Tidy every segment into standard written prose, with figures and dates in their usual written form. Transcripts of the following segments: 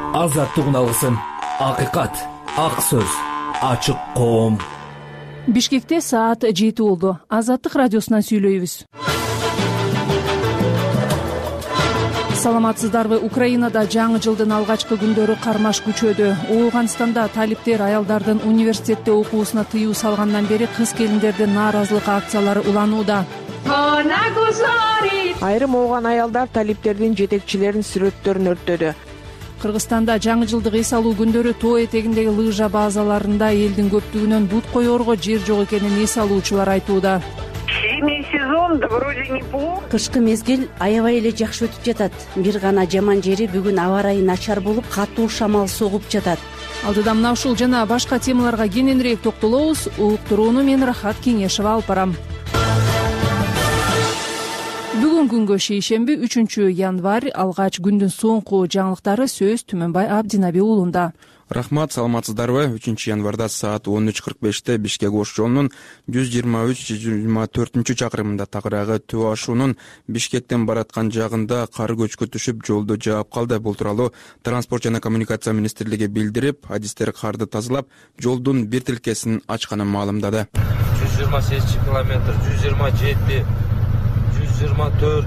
азаттык алгысын, акыйкат, ак сөз, ачык коом. Бишкекте саат 7 болду. Азаттык радиосунан сүйлөйбүз. Саламатсыздарбы? Украинада жаңы жылдын алгачкы күндөрү кармаш күчөдү. Ооганстанда талиптер аялдардын университетте окуусуна тыюу салгандан бери кыз келиндердин нааразылык акциялары уланууда. Айрым ооган аялдар талиптердин жетекчилеринин сүрөттөрүн өрттөдү. Кыргызстанда жаңы жылдык эс алуу күндөрү тоо этегиндеги лыжа базаларында элдин көптүгүнөн бут коерго жер жок экенин эс алуучулар айтууда. Зимний сезон вроде неплохо. Кышкы мезгил аябай эле жакшы өтүп жатат. Бир гана жаман жери бүгүн аба ырайы начар болуп, катуу шамал согуп жатат. Алдыда мына ушул жана башка темаларга кененирээк токтолобуз. Уктурууну мен Рахат Кеңешева алып барам. Бүгүн күнгө шейшемби 3 январь алгач күндүн соңку жаңылыктары сөз Түмөнбай Абдинаби уулунда. Рахмат, саламатсыздарбы? 3 январда саат 13:45 Бишкек Ош жолунун 123-124 чакырымында тагыраагы Төө ашуунун Бишкектен бараткан жагында кар көчкү түшүп, жолду жаап калды. Бул тууралуу Транспорт жана коммуникация министрлиги билдирип, адистер карды тазалап, жолдун бир тилкесин ачканын маалымдады. 128 километр, 127, 124,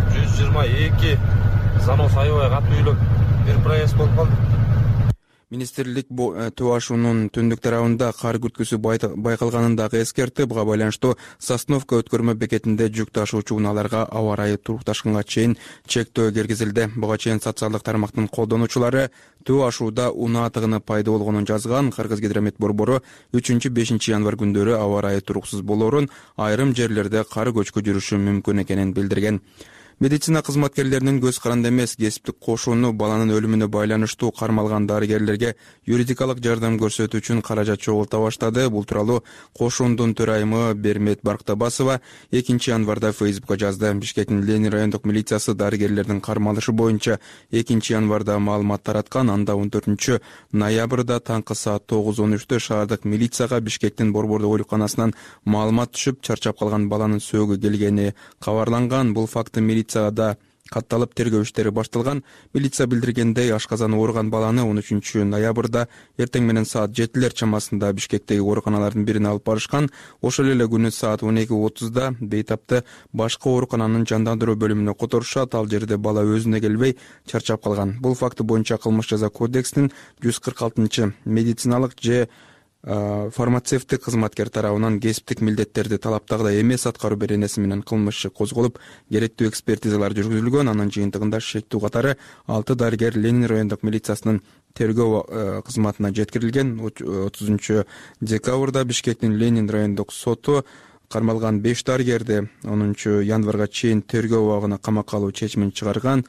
122 занос аябай катуу үйлөп бир проезд болуп калды. Министрлик Төө ашуунун түндүк тарабында кар күрткүсү байкалганын дагы эскертти. Буга байланыштуу Сосновка өткөрмө бекетинде жүк ташуучу унааларга аба ырайы турукташканга чейин чектөө киргизилди. Буга чейин социалдык тармактын колдонуучулары Төө ашууда унаа тыгыны пайда болгонун жазган. Кыргызгидромет борбору 3-5 январь күндөрү аба ырайы туруксуз болоорун, айрым жерлерде кар көчкү жүрүшү мүмкүн экенин билдирген. Медицина кызматкерлеринин көз каранды эмес кесиптик кошууну баланын өлүмүнө байланыштуу кармалган дарыгерлерге юридикалык жардам көрсөтүү үчүн каражат чогулта баштады. Бул тууралуу кошуундун төрайымы Бермет Барктабасова 2 январда Фейсбукка жазды. Бишкектин Ленин райондук милициясы дарыгерлердин кармалышы боюнча 2 январда маалымат тараткан. Анда 14 ноябрда таңкы саат 9:13 шаардык милицияга Бишкектин борбордук ооруканасынан маалымат түшүп, чарчап калган баланын сөөгү келгени кабарланган. Бул факты милицияда катталып тергөө иштери башталган. Милиция билдиргендей, ашказаны ооруган баланы 13 ноябрда эртең менен саат 7 чамасында Бишкектеги ооруканалардын бирине алып барышкан. Ошол эле күнү саат 12:30 бейтапты башка оорукананын жандандыруу бөлүмүнө которушат. Ал жерде бала өзүнө келбей чарчап калган. Бул факты боюнча кылмыш жаза кодексинин 146 медициналык же фармацевттик кызматкер тарабынан кесиптик милдеттерди талаптагыдай эмес аткаруу беренеси менен кылмыш козголуп, керектүү экспертизалар жүргүзүлгөн. Анын жыйынтыгында шектүү катары 6 дарыгер Ленин райондук милициясынын тергөө кызматына жеткирилген. 30 декабрда Бишкектин Ленин райондук соту кармалган 5 дарыгерди 10 январга чейин тергөө убагына камакка алуу чечимин чыгарган.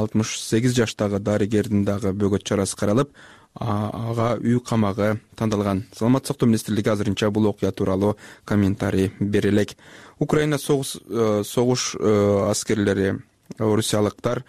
68 жаштагы дарыгердин дагы бөгөт чарасы каралып, ага үй камагы тандалган. Саламаттык сактоо министрлиги азырынча бул окуя тууралуу комментарий бере элек. Украина согуш аскерлери, орусиялыктар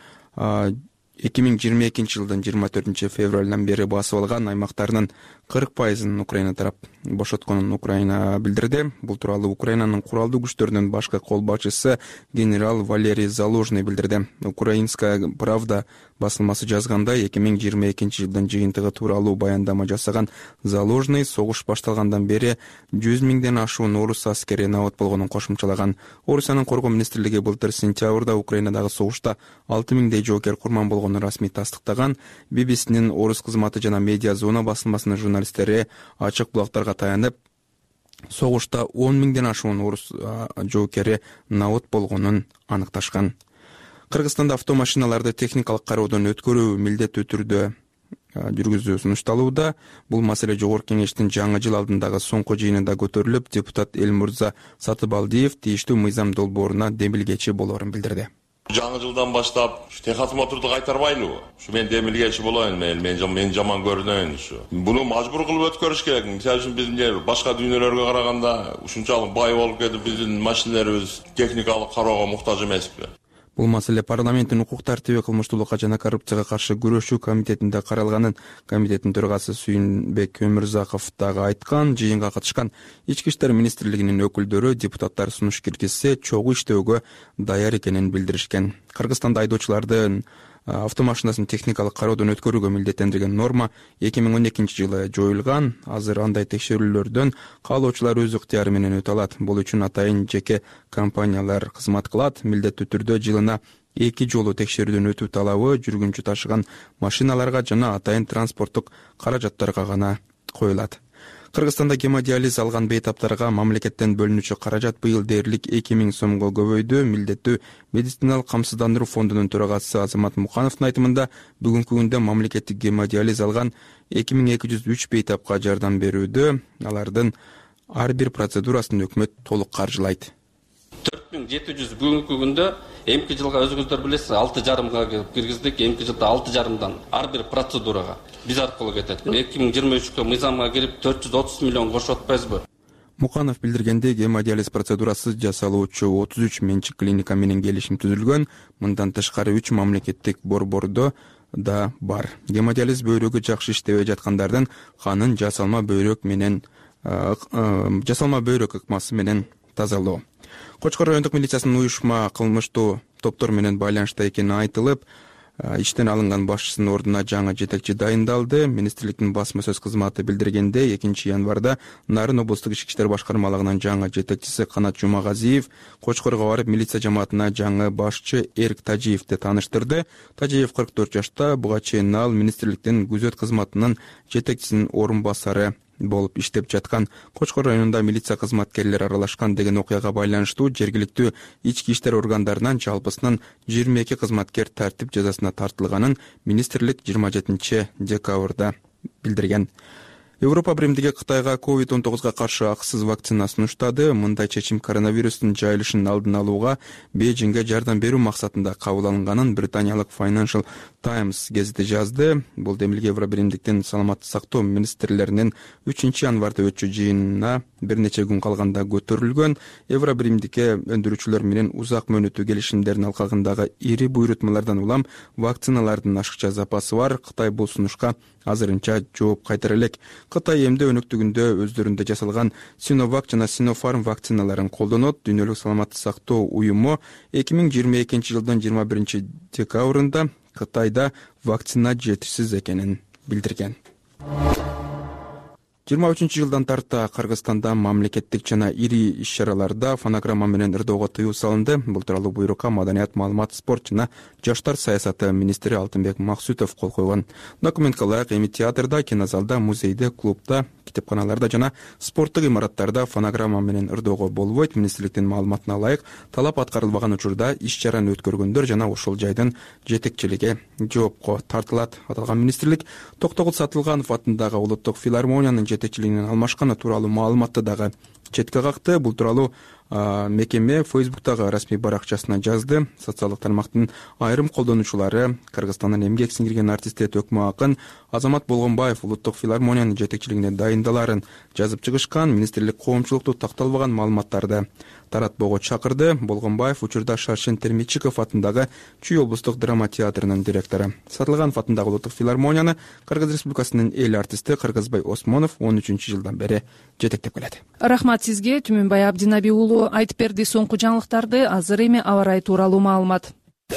2022 жылдын 24 февралынан бери басып алган аймактарынын 40%-ын Украина тарап бошотконун Украина билдирди. Бул тууралуу Украинанын куралдуу күчтөрүнүн башкы кол башчысы генерал Валерий Залужный билдирди. Украинская правда басылмасы жазгандай, 2022 жылдын жыйынтыгы тууралуу баяндама жасаган Залужный согуш башталгандан бери 100 миңден ашуун орус аскери набат болгонун кошумчалаган. Орусиянын коргоо министрлиги былтыр сентябрда Украинадагы согушта 6 миңдей жоокер курман болгонун расмий тастыктаган. BBC'нин орус кызматы жана медиа зона басылмасынын журналисттери ачык булактарга таянып, согушта 10 миңден ашуун орус жоокери набат болгонун аныкташкан. Кыргызстанда автомашиналарды техникалык кароодон өткөрүү милдеттүү түрдө жүргүзүү сунушталууда. Бул маселе Жогорку Кеңештин жаңы жыл алдындагы соңку жыйынында көтөрүлүп, депутат Элмурза Сатыбалдиев тийиштүү мыйзам долбооруна демилгечи болоорун билдирди. Жаңы жылдан баштап техосмотрду кайтарбайлыбы? Мен демилгечи болоюн, мен жаман көрүнөйүн ушу. Буну мажбур кылып өткөрүш керек. Мисалы үчүн биздин башка дүйнөлөргө караганда ушунчалык бай болуп кетип, биздин машиналарыбыз техникалык кароого муктаж эмеспи? Бул маселе парламенттин укук тартиби, кылмыштуулукка жана коррупцияга каршы күрөшүү комитетинде каралганын комитеттин төрагасы Сүйүнбек Өмүрзаков дагы айткан. Жыйынга катышкан Ички иштер министрлигинин өкүлдөрү депутаттар сунуш киргизсе чогуу иштөөгө даяр экенин билдиришкен. Кыргызстанда айдоочулардын автомашинасын техникалык кароодон өткөрүүгө милдеттендирген норма 2012 жылы жоюлган. Азыр андай текшерүүлөрдөн каалоочулар өз ыктыяры менен өтө алат. Бул үчүн атайын жеке компаниялар кызмат кылат. Милдеттүү түрдө жылына 2 жолу текшерүүдөн өтүү талабы жүргүнчү ташыган машиналарга жана атайын транспорттук каражаттарга гана коюлат. Кыргызстанда гемодиализ алган бейтаптарга мамлекеттен бөлүнүүчү каражат быйыл дээрлик 2000 сомго көбөйдү. Милдеттүү медициналык камсыздандыруу фондунун төрагасы Азамат Мукановдун айтымында бүгүнкү күндө мамлекеттик гемодиализ алган 2203 бейтапка жардам берүүдө. Алардын ар бир процедурасын өкмөт толук каржылайт. 4700 бүгүнкү күндө эмки жылга өзүңүздөр билесиз 6,5 киргиздик. Эмки жылда 6,5 ар бир процедурага биз аркылуу кетет. 2023-кө мыйзамга кирип 430 миллион кошуп атпайбызбы? Муканов билдиргендей, гемодиализ процедурасы жасалуучу 33 менчик клиника менен келишим түзүлгөн. Мындан тышкары 3 мамлекеттик борбордо да бар. Гемодиализ бөйрөгү жакшы иштебей жаткандардын канын жасалма бөйрөк ыкмасы менен тазалоо. Кочкор райондук милициясынын уюшма кылмыштуу топтор менен байланышта экени айтылып, иштен алынган башчысынын ордуна жаңы жетекчи дайындалды. Министрликтин басма сөз кызматы билдиргендей, 2 январда Нарын облустук ички иштер башкармалыгынын жаңы жетекчиси Канат Жумагазиев Кочкорго барып милиция жамаатына жаңы башчы Эрк Тажиевди тааныштырды. Тажиев 44 жашта, буга чейин ал министрликтин күзөт кызматынын жетекчисинин орун басары болуп иштеп жаткан. Кочкор районунда милиция кызматкерлери аралашкан деген окуяга байланыштуу жергиликтүү ички иштер органдарынан жалпысынан 22 кызматкер тартип жазасына тартылганын министрлик 27 декабрда билдирген. Европа биримдиги Кытайга COVID-19 каршы акысыз вакцина сунуштады. Мындай чечим коронавирустун жайылышын алдын алууга Бейжиңге жардам берүү максатында кабыл алынганын британиялык Financial Times гезити жазды. Бул демилге Европа биримдиктин саламаттык сактоо министрлеринин 3 январда өтчү жыйынына бир нече күн калганда көтөрүлгөн. Европа биримдикке өндүрүүчүлөр менен узак мөөнөттүү келишимдердин алкагындагы ири буйрутмалардан улам вакциналардын ашыкча запасы бар. Кытай бул сунушка азырынча жооп кайтара элек. Кытай эмде өнөктүгүндө өздөрүндө жасалган Sinovac жана Sinopharm вакциналарын колдонот. Дүйнөлүк саламаттык сактоо уюму 2022 жылдын 21 декабрында Кытайда вакцина жетишсиз экенин билдирген. 23 жылдан тарта Кыргызстанда мамлекеттик жана ири иш-чараларда фонограмма менен ырдоого тыюу салынды. Бул тууралуу буйрукка Маданият, маалымат, спорт жана жаштар саясаты министри Алтынбек Максутов кол койгон. Документке ылайык эми театрда, кинозалда, музейде, клубда, китепканаларда жана спорттук имараттарда фонограмма менен ырдоого болбойт. Министрликтин маалыматына ылайык, талап аткарылбаган учурда иш-чараны өткөргөндөр жана ошол жайдын жетекчилиги жоопко тартылат. Аталган министрлик Токтогул Сатылганов атындагы улуттук филармониянын жетекчилигинен алмашканы тууралуу маалыматты дагы четке какты. Бул тууралуу мекеме Фейсбуктагы расмий баракчасына жазды. Социалдык тармактын айрым колдонуучулары Кыргызстандан эмгек сиңирген артистет өкмө акын Азамат Болгонбаев улуттук филармониянын жетекчилигине дайындаларын жазып чыгышкан. Министрлик коомчулукту такталбаган маалыматтарды таратпоого чакырды. Болгонбаев учурда Шаршен Термичиков атындагы Чүй облустук драма театрынын директору. Сатылганов атындагы улуттук филармонияны Кыргыз Республикасынын эл артисти Кыргызбай Осмонов 13 жылдан бери жетектеп келет. Рахмат сизге, Түмөнбай Абдинаби уулу айтып берди соңку жаңылыктарды. Азыр эми аба ырайы тууралуу маалымат.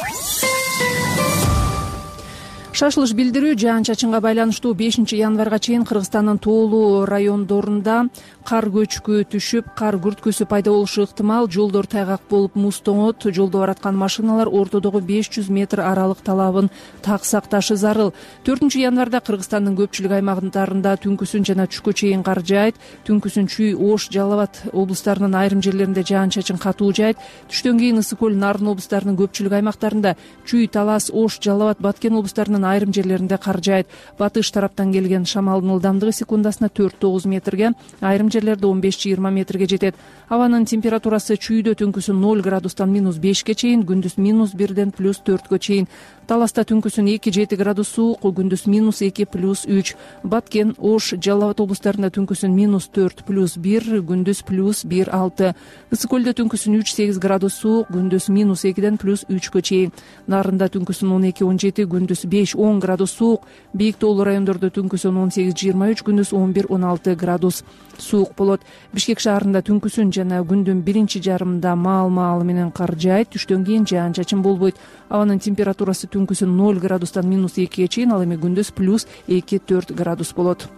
Шашылыш билдирүү жаан-чачынга байланыштуу 5 январга чейин Кыргызстандын тоолуу райондорунда кар көчкү түшүп, кар күрткөсү пайда болушу ыктымал. Жолдор тайгак болуп муз тоңот. Жолдо бараткан машиналар ортодогу 500 метр аралык талабын так сакташы зарыл. 4 январда Кыргызстандын көпчүлүк аймактарында түнкүсүн жана түшкө чейин кар жаайт. Түнкүсүн Чүй, Ош, Жалал Абад облустарынын айрым жерлеринде жаан-чачын катуу жаайт. Түштөн кийин Ысык көл, Нарын облустарынын көпчүлүк аймактарында, Чүй, Талас, Ош, Жалал Абад, Баткен облустарынын айрым жерлеринде кар жаайт. Батыш тараптан келген шамалдын ылдамдыгы секундасына 4-9 метрге, айрым жерлерде 15-20 метрге жетет. Абанын температурасы Чүйдө түнкүсүн 0 градустан -5ке чейин, күндүз -1ден +4кө чейин. Таласта түнкүсүн 2-7 градус суук, күндүз -2 +3. Баткен, Ош, Жалал Абад облустарында түнкүсүн -4 +1, күндүз +1-6. Ысык көлдө түнкүсүн 3-8 градус суук, күндүз -2ден +3кө чейин. Нарында түнкүсүн 12-17, күндүз 10 градус суук. Бийик тоолуу райондордо түнкүсүн 18-23, күндүз 11-16 градус суук болот. Бишкек шаарында түнкүсүн жана күндүн биринчи жарымында маал менен кар жаайт. Түштөн кийин жаан чачын болбойт. Абанын температурасы түнкүсүн 0 градустан -2 чейин, ал эми күндүз +2-4 градус болот.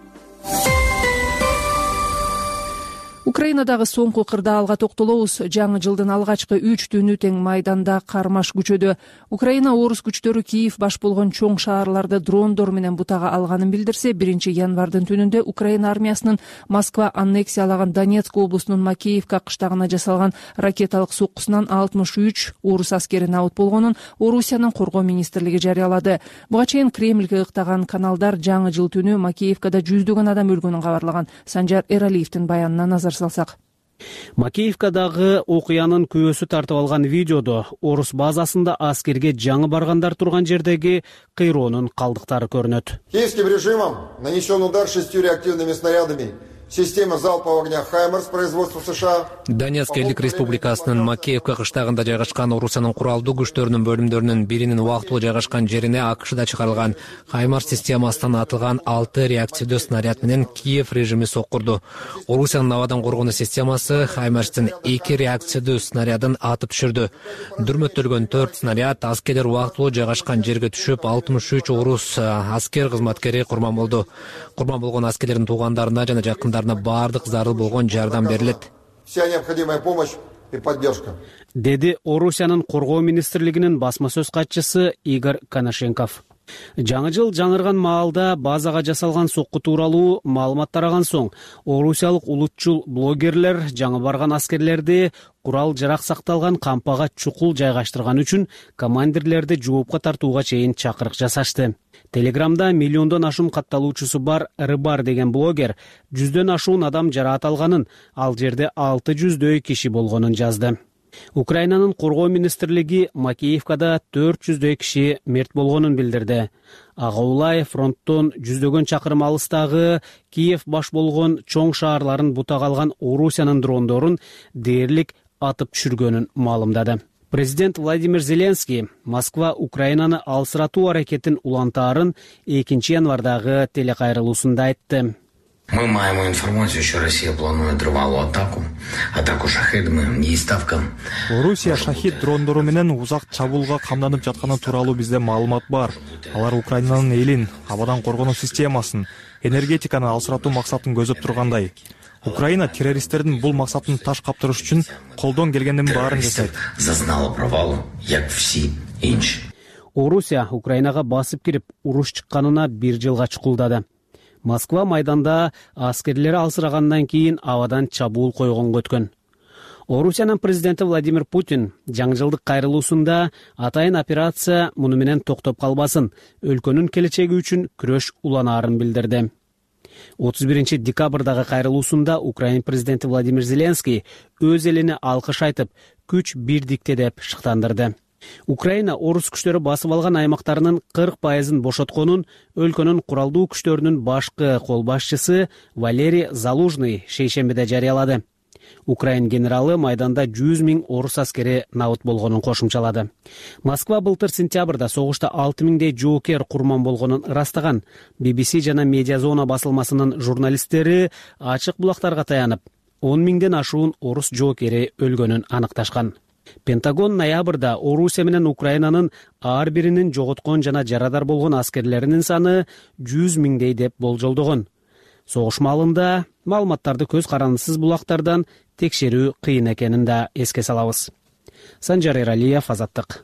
Украинадагы соңку кырдаалга токтолобуз. Жаңы жылдын алгачкы 3 түнү тең майданда кармаш күчөдө. Украина орус күчтөрү Киев баш болгон чоң шаарларды дрондор менен бутага алганын билдирсе, 1-январдын түнүндө Украина армиясынын Москва аннексиялаган Донецк облусунун Макеевка кыштагына жасалган ракеталык соккусунан 63 орус аскери набыт болгонун Орусиянын коргоо министрлиги жарыялады. Буга чейин Кремльге ыктаган каналдар жаңы жыл түнү Макеевкада жүздөгөн адам өлгөнүн кабарлаган. Санжар Эралиевдин баянына назар салсак. Макеевкадагы окуянын күбөсү тартып алган видеодо орус базасында аскерге жаңы баргандар турган жердеги кыйроонун калдыктары көрүнөт. Киевским режимом нанесен удар 6 реактивными снарядами. Система залпового огня «Хаймарс» производства США. Донецк элдик республикасынын Макеевка кыштагында жайгашкан Орусиянын куралдуу күчтөрүнүн бөлүмдөрүнүн биринин убактылуу жайгашкан жерине АКШда чыгарылган «Хаймарс» системасынан атылган 6 реактивдүү снаряд менен Киев режими соккурду. Орусиянын абадан коргонуу системасы «Хаймарстын» 2 реактивдүү снарядын атып түшүрдү. Дүрмөттөлгөн 4 снаряд аскерлер убактылуу жайгашкан жерге түшүп, 63 орус аскер кызматкери курман болду. Курман болгон аскерлердин туугандарына жана жакындарына бардык зарыл болгон жардам берилет. Вся необходимая помощь и поддержка. Деди Орусиянын коргоо министрлигинин басма сөз катчысы Игорь Коношенков. Жаңы жыл жаңырган маалда базага жасалган сокку тууралуу маалымат тараган соң, орусиялык улутчул блогерлер жаңы барган аскерлерди курал жарак сакталган кампага чукул жайгаштырган үчүн командирлерди жоопко тартууга чейин чакырык жасашты. Телеграмда миллиондон ашуун катталуучусу бар Рыбар деген блогер 100дөн ашуун адам жараат алганын, ал жерде 600дөй киши болгонун жазды. Украинанын коргоо министрлиги Макеевкада 400дөй киши мерт болгонун билдирди. Ага улай фронттон 100дөгөн чакырым алыстагы Киев баш болгон чоң шаарларын бутага алган Орусиянын дрондорун дээрлик атып түшүргөнүн маалымдады. Президент Владимир Зеленский Москва Украинаны алсыратуу аракетин улантаарын 2-январдагы телекайрылуусунда айтты. Мы маем информацию, что Россия планует трывалую атаку шахидами и ставкам. Орусия шахид дрондору менен узак чабуулга камданып жатканы тууралуу бизде маалымат бар. Алар Украинанын элин, абадан коргонуу системасын, энергетиканы алсыратуу максатын көзөп тургандай. Украина террористтердин бул максатын таш каптырыш үчүн колдон келгендин баарын жасайт. Зазнала провалу, як все инч. Орусия Украинага басып кирип, уруш чыкканына 1 жылга чукулдады. Москва майданда аскерлери алсырагандан кийин абадан чабуул койгонго өткөн. Орусиянын президенти Владимир Путин жаңы жылдык кайрылуусунда атайын операция муну менен токтоп калбасын, өлкөнүн келечеги үчүн күрөш уланаарын билдирди. 31 декабрдагы кайрылуусунда Украин президенти Владимир Зеленский өз элине алкыш айтып, күч бирдикте деп шыктандырды. Украина орус күчтөрү басып алган аймактарынын 40%-ын бошотконун өлкөнүн куралдуу күчтөрүнүн башкы кол башчысы Валерий Залужный шейшембиде жарыялады. Украин генералы майданда 100 000 орус аскери набыт болгонун кошумчалады. Москва былтыр сентябрда согушта 6 000дей жоокер курман болгонун ырастаган. BBC жана Медиазона басылмасынын журналисттери ачык булактарга таянып, 10 000ден ашуун орус жоокери өлгөнүн аныкташкан. Пентагон ноябрда Орусия менен Украинанын ар биринин жоготкон жана жарадар болгон аскерлеринин саны 100 000дей деп болжолдогон. Согуш маалында маалыматтарды көз карандысыз булактардан текшерүү кыйын экенин да эске салабыз. Санжар Эралиев, Азаттык.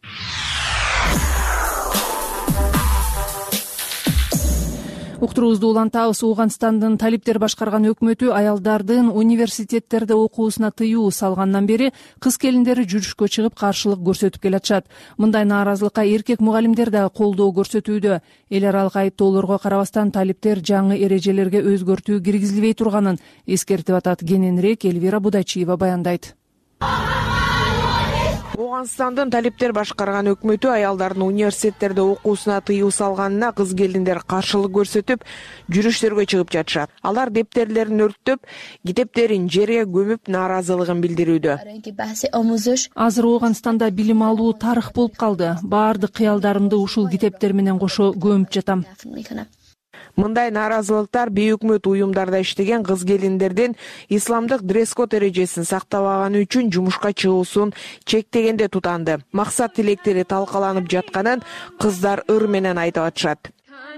Уктуруубузду улантабыз. Ооганстандын талиптер башкарган өкмөтү аялдардын университеттерде окуусуна тыюу салгандан бери кыз келиндери жүрүшкө чыгып каршылык көрсөтүп келатышат. Мындай нааразылыкка эркек мугалимдер да колдоо көрсөтүүдө. Эл аралык айыптоолорго карабастан талиптер жаңы эрежелерге өзгөртүү киргизилбей турганын эскертип атат. Кененирээк Элвира Будачиева баяндайт. Ооганстандын талиптер башкарган өкмөтү аялдардын университеттерде окуусуна тыюу салганына кыз келиндер каршылык көрсөтүп, жүрүштөргө чыгып жатышат. Алар дептерлерин өрттөп, китептерин жерге көмүп нааразылыгын билдирүүдө. Азыр Ооганстанда билим алуу тарых болуп калды. Баардык кыялдарымды ушул китептер менен кошо көмүп жатам. Мындай нааразылыктар бейөкмөт уюмдарда иштеген кыз келиндердин исламдык дресс-код эрежесин сактабаганы үчүн жумушка чыгуусун чектегенде тутанды. Максат тилектери талкаланып жатканын кыздар ыр менен айтып атышат.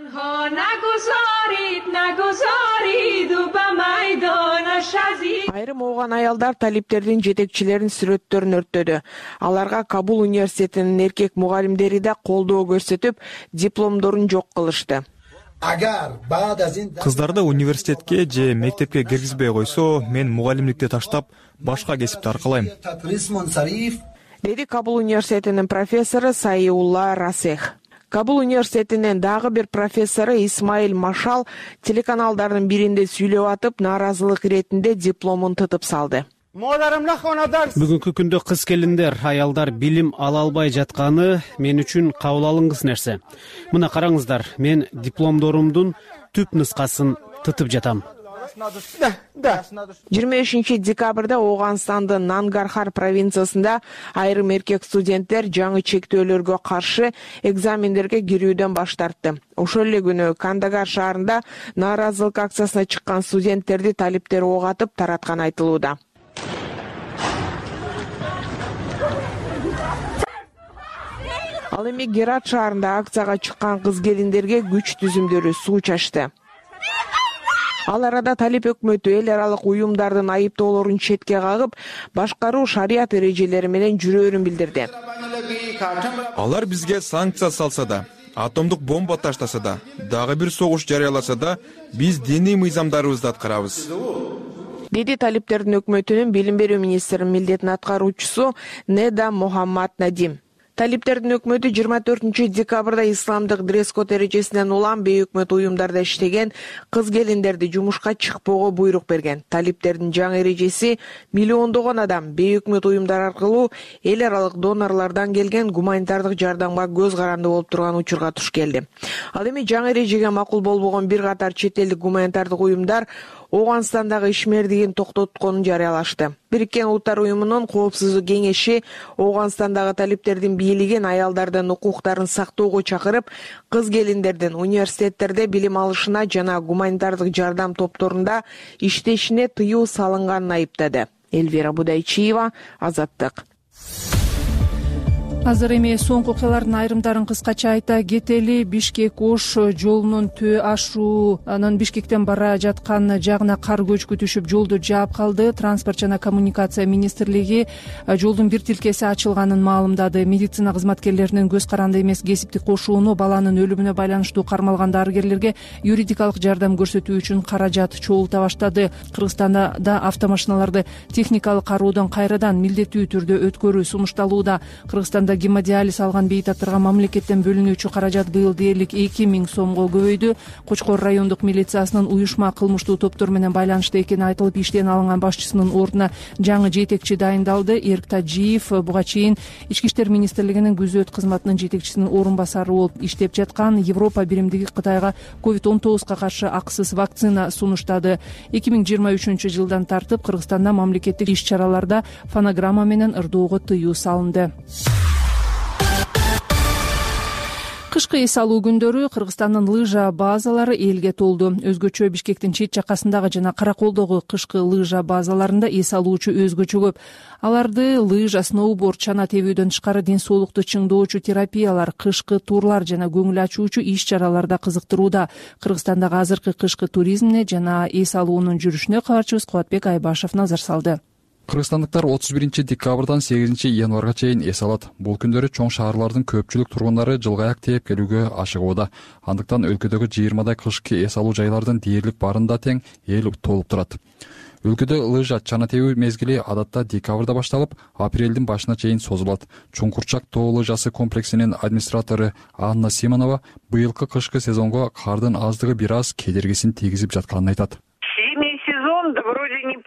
Айрым ооган аялдар талиптердин жетекчилеринин сүрөттөрүн өрттөдү. Аларга Кабул университетинин эркек мугалимдери да колдоо көрсөтүп, дипломдорун жок кылышты. Кыздарды университетке же мектепке киргизбей койсо, мен мугалимдикти таштап, башка кесипти аркалайм. Деди Кабул университетинин профессору Сайулла Расех. Кабул университетинин дагы бир профессору Исмаил Машал телеканалдардын биринде сүйлөп атып, нааразылык иретинде дипломун тытып салды. Бүгүнкү күндө кыз келиндер, аялдар билим ала албай жатканы мен үчүн кабыл алынгыс нерсе. Мына караңыздар, мен дипломдорумдун түп нускасын тытып жатам. 25 декабрда Ооганстандын Нангархар провинциясында айрым эркек студенттер жаңы чектөөлөргө каршы экзамендерге кирүүдөн баш тартты. Ошол эле күнү Кандагар шаарында нааразылык акциясына чыккан студенттерди талиптер ок атып таратканы айтылууда. Ал эми Герат шаарында акцияга чыккан кыз келиндерге күч түзүмдөрү суу чачты. Ал арада талип өкмөтү эл аралык уюмдардын айыптоолорун четке кагып, башкаруу шарият эрежелери менен жүрөөрүн билдирди. Алар бизге санкция салса да, атомдук бомба таштаса да, дагы бир согуш жарыяласа да, биз диний мыйзамдарыбызды аткарабыз. Деди талиптердин өкмөтүнүн билим берүү министринин милдетин аткаруучусу Неда Мухаммад Надим. Талиптердин өкмөтү 24 декабрда исламдык дресс-код эрежесинен улам бейөкмөт уюмдарда иштеген кыз келиндерди жумушка чыкпоого буйрук берген. Талиптердин жаңы эрежеси миллиондогон адам бейөкмөт уюмдар аркылуу эл аралык донорлордон келген гуманитардык жардамга көз каранды болуп турган учурга туш келди. Ал эми жаңы эрежеге макул болбогон бир катар чет элдик гуманитардык уюмдар Ооганстандагы ишмердигин токтотконун жарыялашты. Бириккен Улуттар уюмунун коопсуздук кеңеши Ооганстандагы талиптердин бийлигин аялдардын укуктарын сактоого чакырып, кыз келиндердин университеттерде билим алышына жана гуманитардык жардам топторунда иштешине тыюу салынганын айыптады. Эльвира Будайчиева, Азаттык. Азыр эми соңку окуялардын айрымдарын кыскача айта кетели. Бишкек-Ош жолунун ашуунун Бишкектен бара жаткан жагына кар көчкү түшүп, жолду жаап калды. Транспорт жана коммуникация министрлиги жолдун бир тилкеси ачылганын маалымдады. Медицина кызматкерлеринин көз каранды эмес кесиптик кошууну баланын өлүмүнө байланыштуу кармалган дарыгерлерге юридикалык жардам көрсөтүү үчүн каражат чогулта баштады. Кыргызстанда да автомашиналарды техникалык кароодон кайрадан милдеттүү түрдө өткөрүү сунушталууда. Кыргызстанда гемодиализ алган бейтаптарга мамлекеттен бөлүнүүчү каражат быйыл дээрлик 2000 сомго көбөйдү. Кочкор райондук милициясынын уюшма кылмыштуу топтор менен байланышта экени айтылып, иштен алынган башчысынын ордуна жаңы жетекчи дайындалды. Эрк Тажиев буга чейин Ички иштер министрлигинин күзөт кызматынын жетекчисинин орун басары болуп иштеп жаткан. Европа биримдиги Кытайга COVID-19 каршы акысыз вакцина сунуштады. 2023 жылдан тартып Кыргызстанда мамлекеттик иш-чараларда фонограмма менен ырдоого тыюу салынды. Кышкы эс алуу күндөрү Кыргызстандын лыжа базалары элге толду. Өзгөчө Бишкектин чет жакасындагы жана Караколдогу кышкы лыжа базаларында эс алуучу өзгөчө көп. Аларды лыжа, сноуборд, чана тебүүдөн тышкары ден соолукту чыңдоочу терапиялар, кышкы турлар жана көңүл ачуучу иш-чараларда кызыктырууда. Кыргызстандагы азыркы кышкы туризмине жана эс алуунун жүрүшүнө кабарчыбыз Кубатбек Айбашев назар салды. Кыргызстандыктар 31 декабрдан 8 январга чейин эс алат. Бул күндөрү чоң шаарлардын көпчүлүк тургундары жылга аяк тээп келүүгө ашыгууда. Андыктан өлкөдөгү 20 кышкы эс алуу жайлардын дээрлик барында тең эл толуп турат. Өлкөдө лыжа, чана тебүү мезгили адатта декабрда башталып, апрелдин башына чейин созулат. Чуңкурчак тоо лыжасы комплексинин администратору Анна Симонова быйылкы кышкы сезонго кардын аздыгы бир аз кедергисин тийгизип жатканын айтат.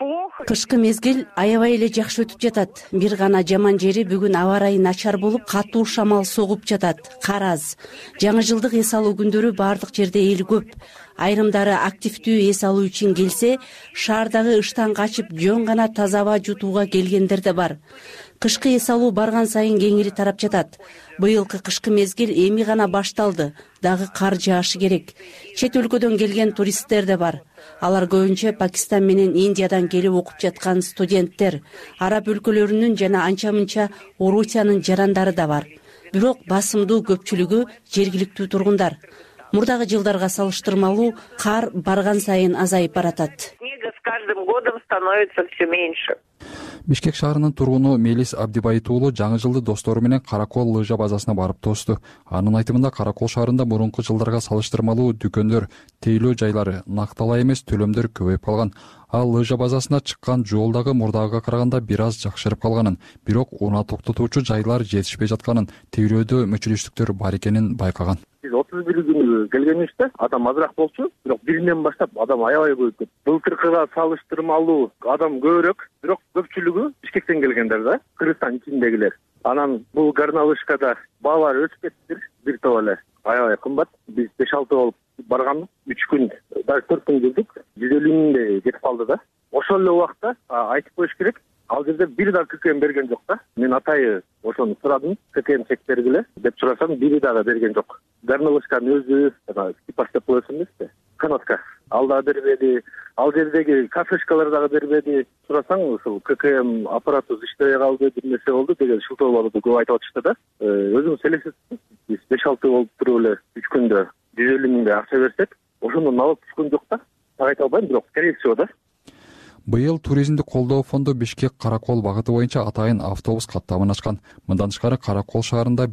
Кышкы мезгил аябай эле жакшы өтүп жатат. Бир гана жаман жери бүгүн аба ырайы начар болуп, катуу шамал согуп жатат. Кар аз. Жаңы жылдык эс алуу күндөрү баардык жерде эл көп. Айрымдары активдүү эс алуу үчүн келсе, шаардагы ыштан качып жөн гана таза аба жутууга келгендер да бар. Кышкы эс алуу барган сайын кеңири тарап жатат. Быйылкы кышкы мезгил эми гана башталды. Дагы кар жаашы керек. Чет өлкөдөн келген туристтер да бар. Алар көбүнчө Пакистан менен Индиядан келип окуп жаткан студенттер, араб өлкөлөрүнүн жана анча-мынча Орусиянын жарандары да бар. Бирок басымдуу көпчүлүгү жергиликтүү тургундар. Мурдагы жылдарга салыштырмалуу кар барган сайын азайып баратат. Снега с каждым годом становится все меньше. Бишкек шаарынын тургуну Мелис Абдибайыт уулу жаңы жылды достору менен Каракол лыжа базасына барып тоосту. Анын айтымында Каракол шаарында мурунку жылдарга салыштырмалуу дүкөндөр, тейлөө жайлары, накталай эмес төлөмдөр көбөйүп калган. Ал лыжа базасына чыккан жол дагы мурдагыга караганда бир аз жакшырып калганын, бирок унаа токтотуучу жайлар жетишпей жатканын, тейлөөдө мүчүлүштүктөр бар экенин байкаган. Биз 31 күнү келгенибизде адам азыраак болчу, бирок биринен баштап адам аябай көбөйүп кетти. Былтыркыга салыштырмалуу адам көбүрөөк, бирок көпчүлүгү Бишкектен келгендер да, Кыргызстан ичиндегилер. Анан бул Горнолыжкада баалар өсүп кетти, бир топ эле аябай кымбат. Биз 5-6 болуп барганбыз, 3 күн, даже 4 күн жүрдүк. 150 миңге кетип калды да. Ошол эле убакта айтып коюш керек, ал жерде бир да ККМ берген жок да. Мен атайы ошону сурадым, ККМ чек бергиле деп сурасам, бири дагы берген жок. Горнолыжканын өзү, Степас деп коесуң эмеспи? Канатка. Ал дагы бербеди, ал жердеги кафешкалар дагы бербеди. Сурасаң, ушул ККМ аппараты иштебей калды, бир нерсе болду деген шылтоо болду, көп айтып атышты да. Өзүңүз элесиз, биз 5-6 болуп туруп эле 3 күндө 150 миңге акча берсек, ошондон налог түшкөн жок да. Так айта албайм, бирок скорее всего да. Быйыл туризмди колдоо фонду Бишкек Каракол багыты боюнча атайын автобус каттамын ачкан. Мындан тышкары Каракол шаарында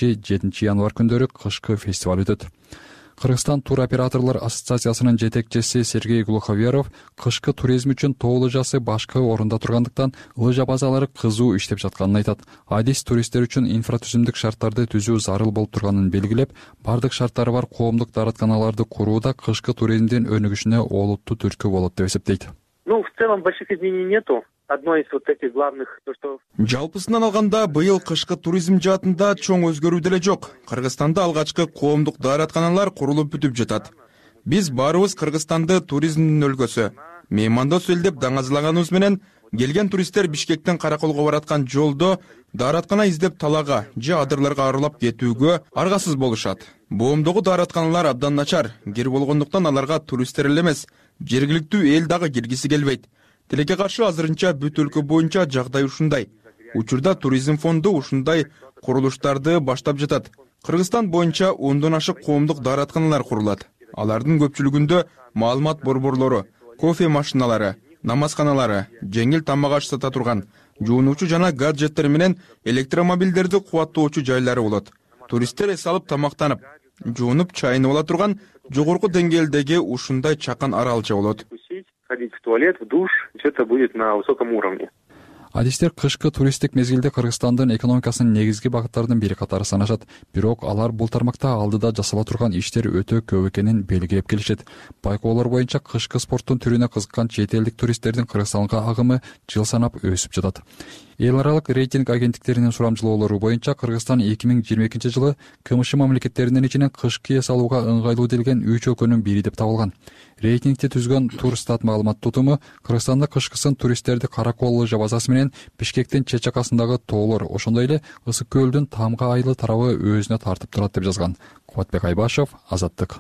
5-7 январь күндөрү кышкы фестиваль өтөт. Кыргызстан туроператорлор ассоциациясынын жетекчиси Сергей Глуховеров кышкы туризм үчүн тоо лыжасы башкы орунда тургандыктан лыжа базалары кызуу иштеп жатканын айтат. Адис туристтер үчүн инфратүзүмдүк шарттарды түзүү зарыл болуп турганын белгилеп, бардык шарттары бар коомдук дааратканаларды курууда кышкы туризмдин өнүгүшүнө олуттуу түрткү болот деп эсептейт. В целом больших изменений нету. Одно из вот этих главных, то что... Жалпысынан алганда, быйыл кышкы туризм жаатында чоң өзгөрүү деле жок. Кыргызстанда алгачкы коомдук дааратканалар курулуп бүтүп жатат. Биз баарыбыз Кыргызстанды туризмдин өлкөсү, меймандос эл деп даңазалаганыбыз менен, келген туристтер Бишкектен Караколго бараткан жолдо даараткана издеп талага же адырларга арылап кетүүгө аргасыз болушат. Боомдогу дааратканалар абдан начар, кир болгондуктан аларга туристтер эле эмес, жергиликтүү эл дагы киргиси келбейт. Тилекке каршы азырынча бүт өлкө боюнча жагдай ушундай. Учурда туризм фонду ушундай курулуштарды баштап жатат. Кыргызстан боюнча 10дон ашык коомдук дааратканалар курулат. Алардын көпчүлүгүндө маалымат борборлору, кофе машиналары, намазканалары, жеңил тамак аш сата турган, жуунуучу жана гаджеттер менен электромобилдерди кубаттоочу жайлары болот. Туристтер эс алып тамактанып, жуунуп чайынып ала турган жогорку деңгээлдеги ушундай чакан аралча болот. Ходить в туалет, в душ, все это будет на высоком уровне. Адистер кышкы туристтик мезгилде Кыргызстандын экономикасынын негизги багыттарынын бири катары санашат. Бирок алар бул тармакта алдыда жасала турган иштер өтө көп экенин белгилеп келишет. Байкоолор боюнча кышкы спорттун түрүнө кызыккан чет элдик туристтердин Кыргызстанга агымы жыл санап өсүп жатат. Эл аралык рейтинг агенттиктеринин сурамжылоолору боюнча Кыргызстан 2022 жылы КМШ мамлекеттеринин ичинен кышкы эс алууга ыңгайлуу делген 3 өлкөнүн бири деп табылган. Рейтингти түзгөн Турстат маалымат тутуму Кыргызстанда кышкысын туристтерди Каракол лыжа базасы менен Бишкектин чет жакасындагы тоолор, ошондой эле Ысык көлдүн Тамга айлы тарабы өзүнө тартып турат деп жазган. Кубатбек Айбашев, Азаттык.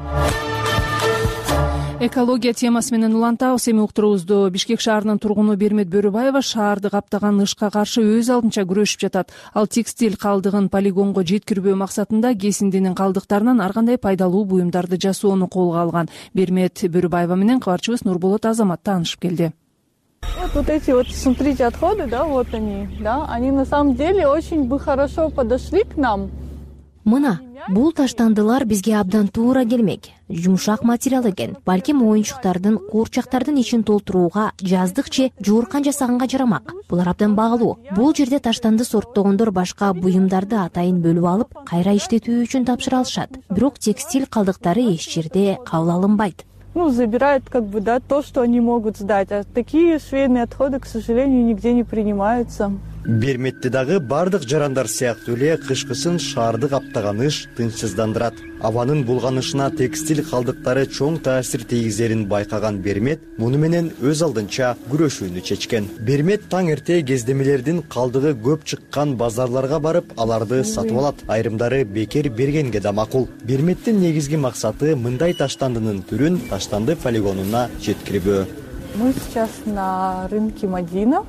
Экология темасы менен улантабыз. Эми уктуруубузду Бишкек шаарынын тургуну Бермет Бөрүбаева шаарды каптаган ышка каршы өз алдынча күрөшүп жатат. Ал текстиль калдыгын полигонго жеткирбөө максатында кесиндинин калдыктарынан ар кандай пайдалуу буюмдарды жасоону колго алган. Бермет Бөрүбаева менен кабарчыбыз Нурболот Азамат таанышып келди. Вот эти вот, смотрите, отходы, да, вот они, да, они на самом деле очень бы хорошо подошли к нам. Мына, бул таштандылар бизге абдан туура келмек. Жумшак материал экен. Балким оюнчуктардын, куурчактардын ичин толтурууга, жаздык же жууркан жасаганга жарамак. Булар абдан багылуу. Бул жерде таштанды сорттогондор башка буюмдарды атайын бөлүп алып, кайра иштетүү үчүн тапшыра алышат. Бирок текстиль калдыктары эч жерде кабыл алынбайт. забирают то, что они могут сдать. А такие швейные отходы, к сожалению, нигде не принимаются. Берметте дагы бардык жарандар сыяктуу эле кышкысын шаарды каптаган ыш тынчсыздандырат. Абанын булганышына текстиль калдыктары чоң таасир тийгизерин байкаган Бермет муну менен өз алдынча күрөшүүнү чечкен. Бермет таң эрте кездемелердин калдыгы көп чыккан базарларга барып, аларды сатып алат. Айрымдары бекер бергенге да макул. Берметтин негизги максаты мындай таштандынын түрүн таштанды полигонуна жеткирүү. Мы сейчас на рынке Мадина.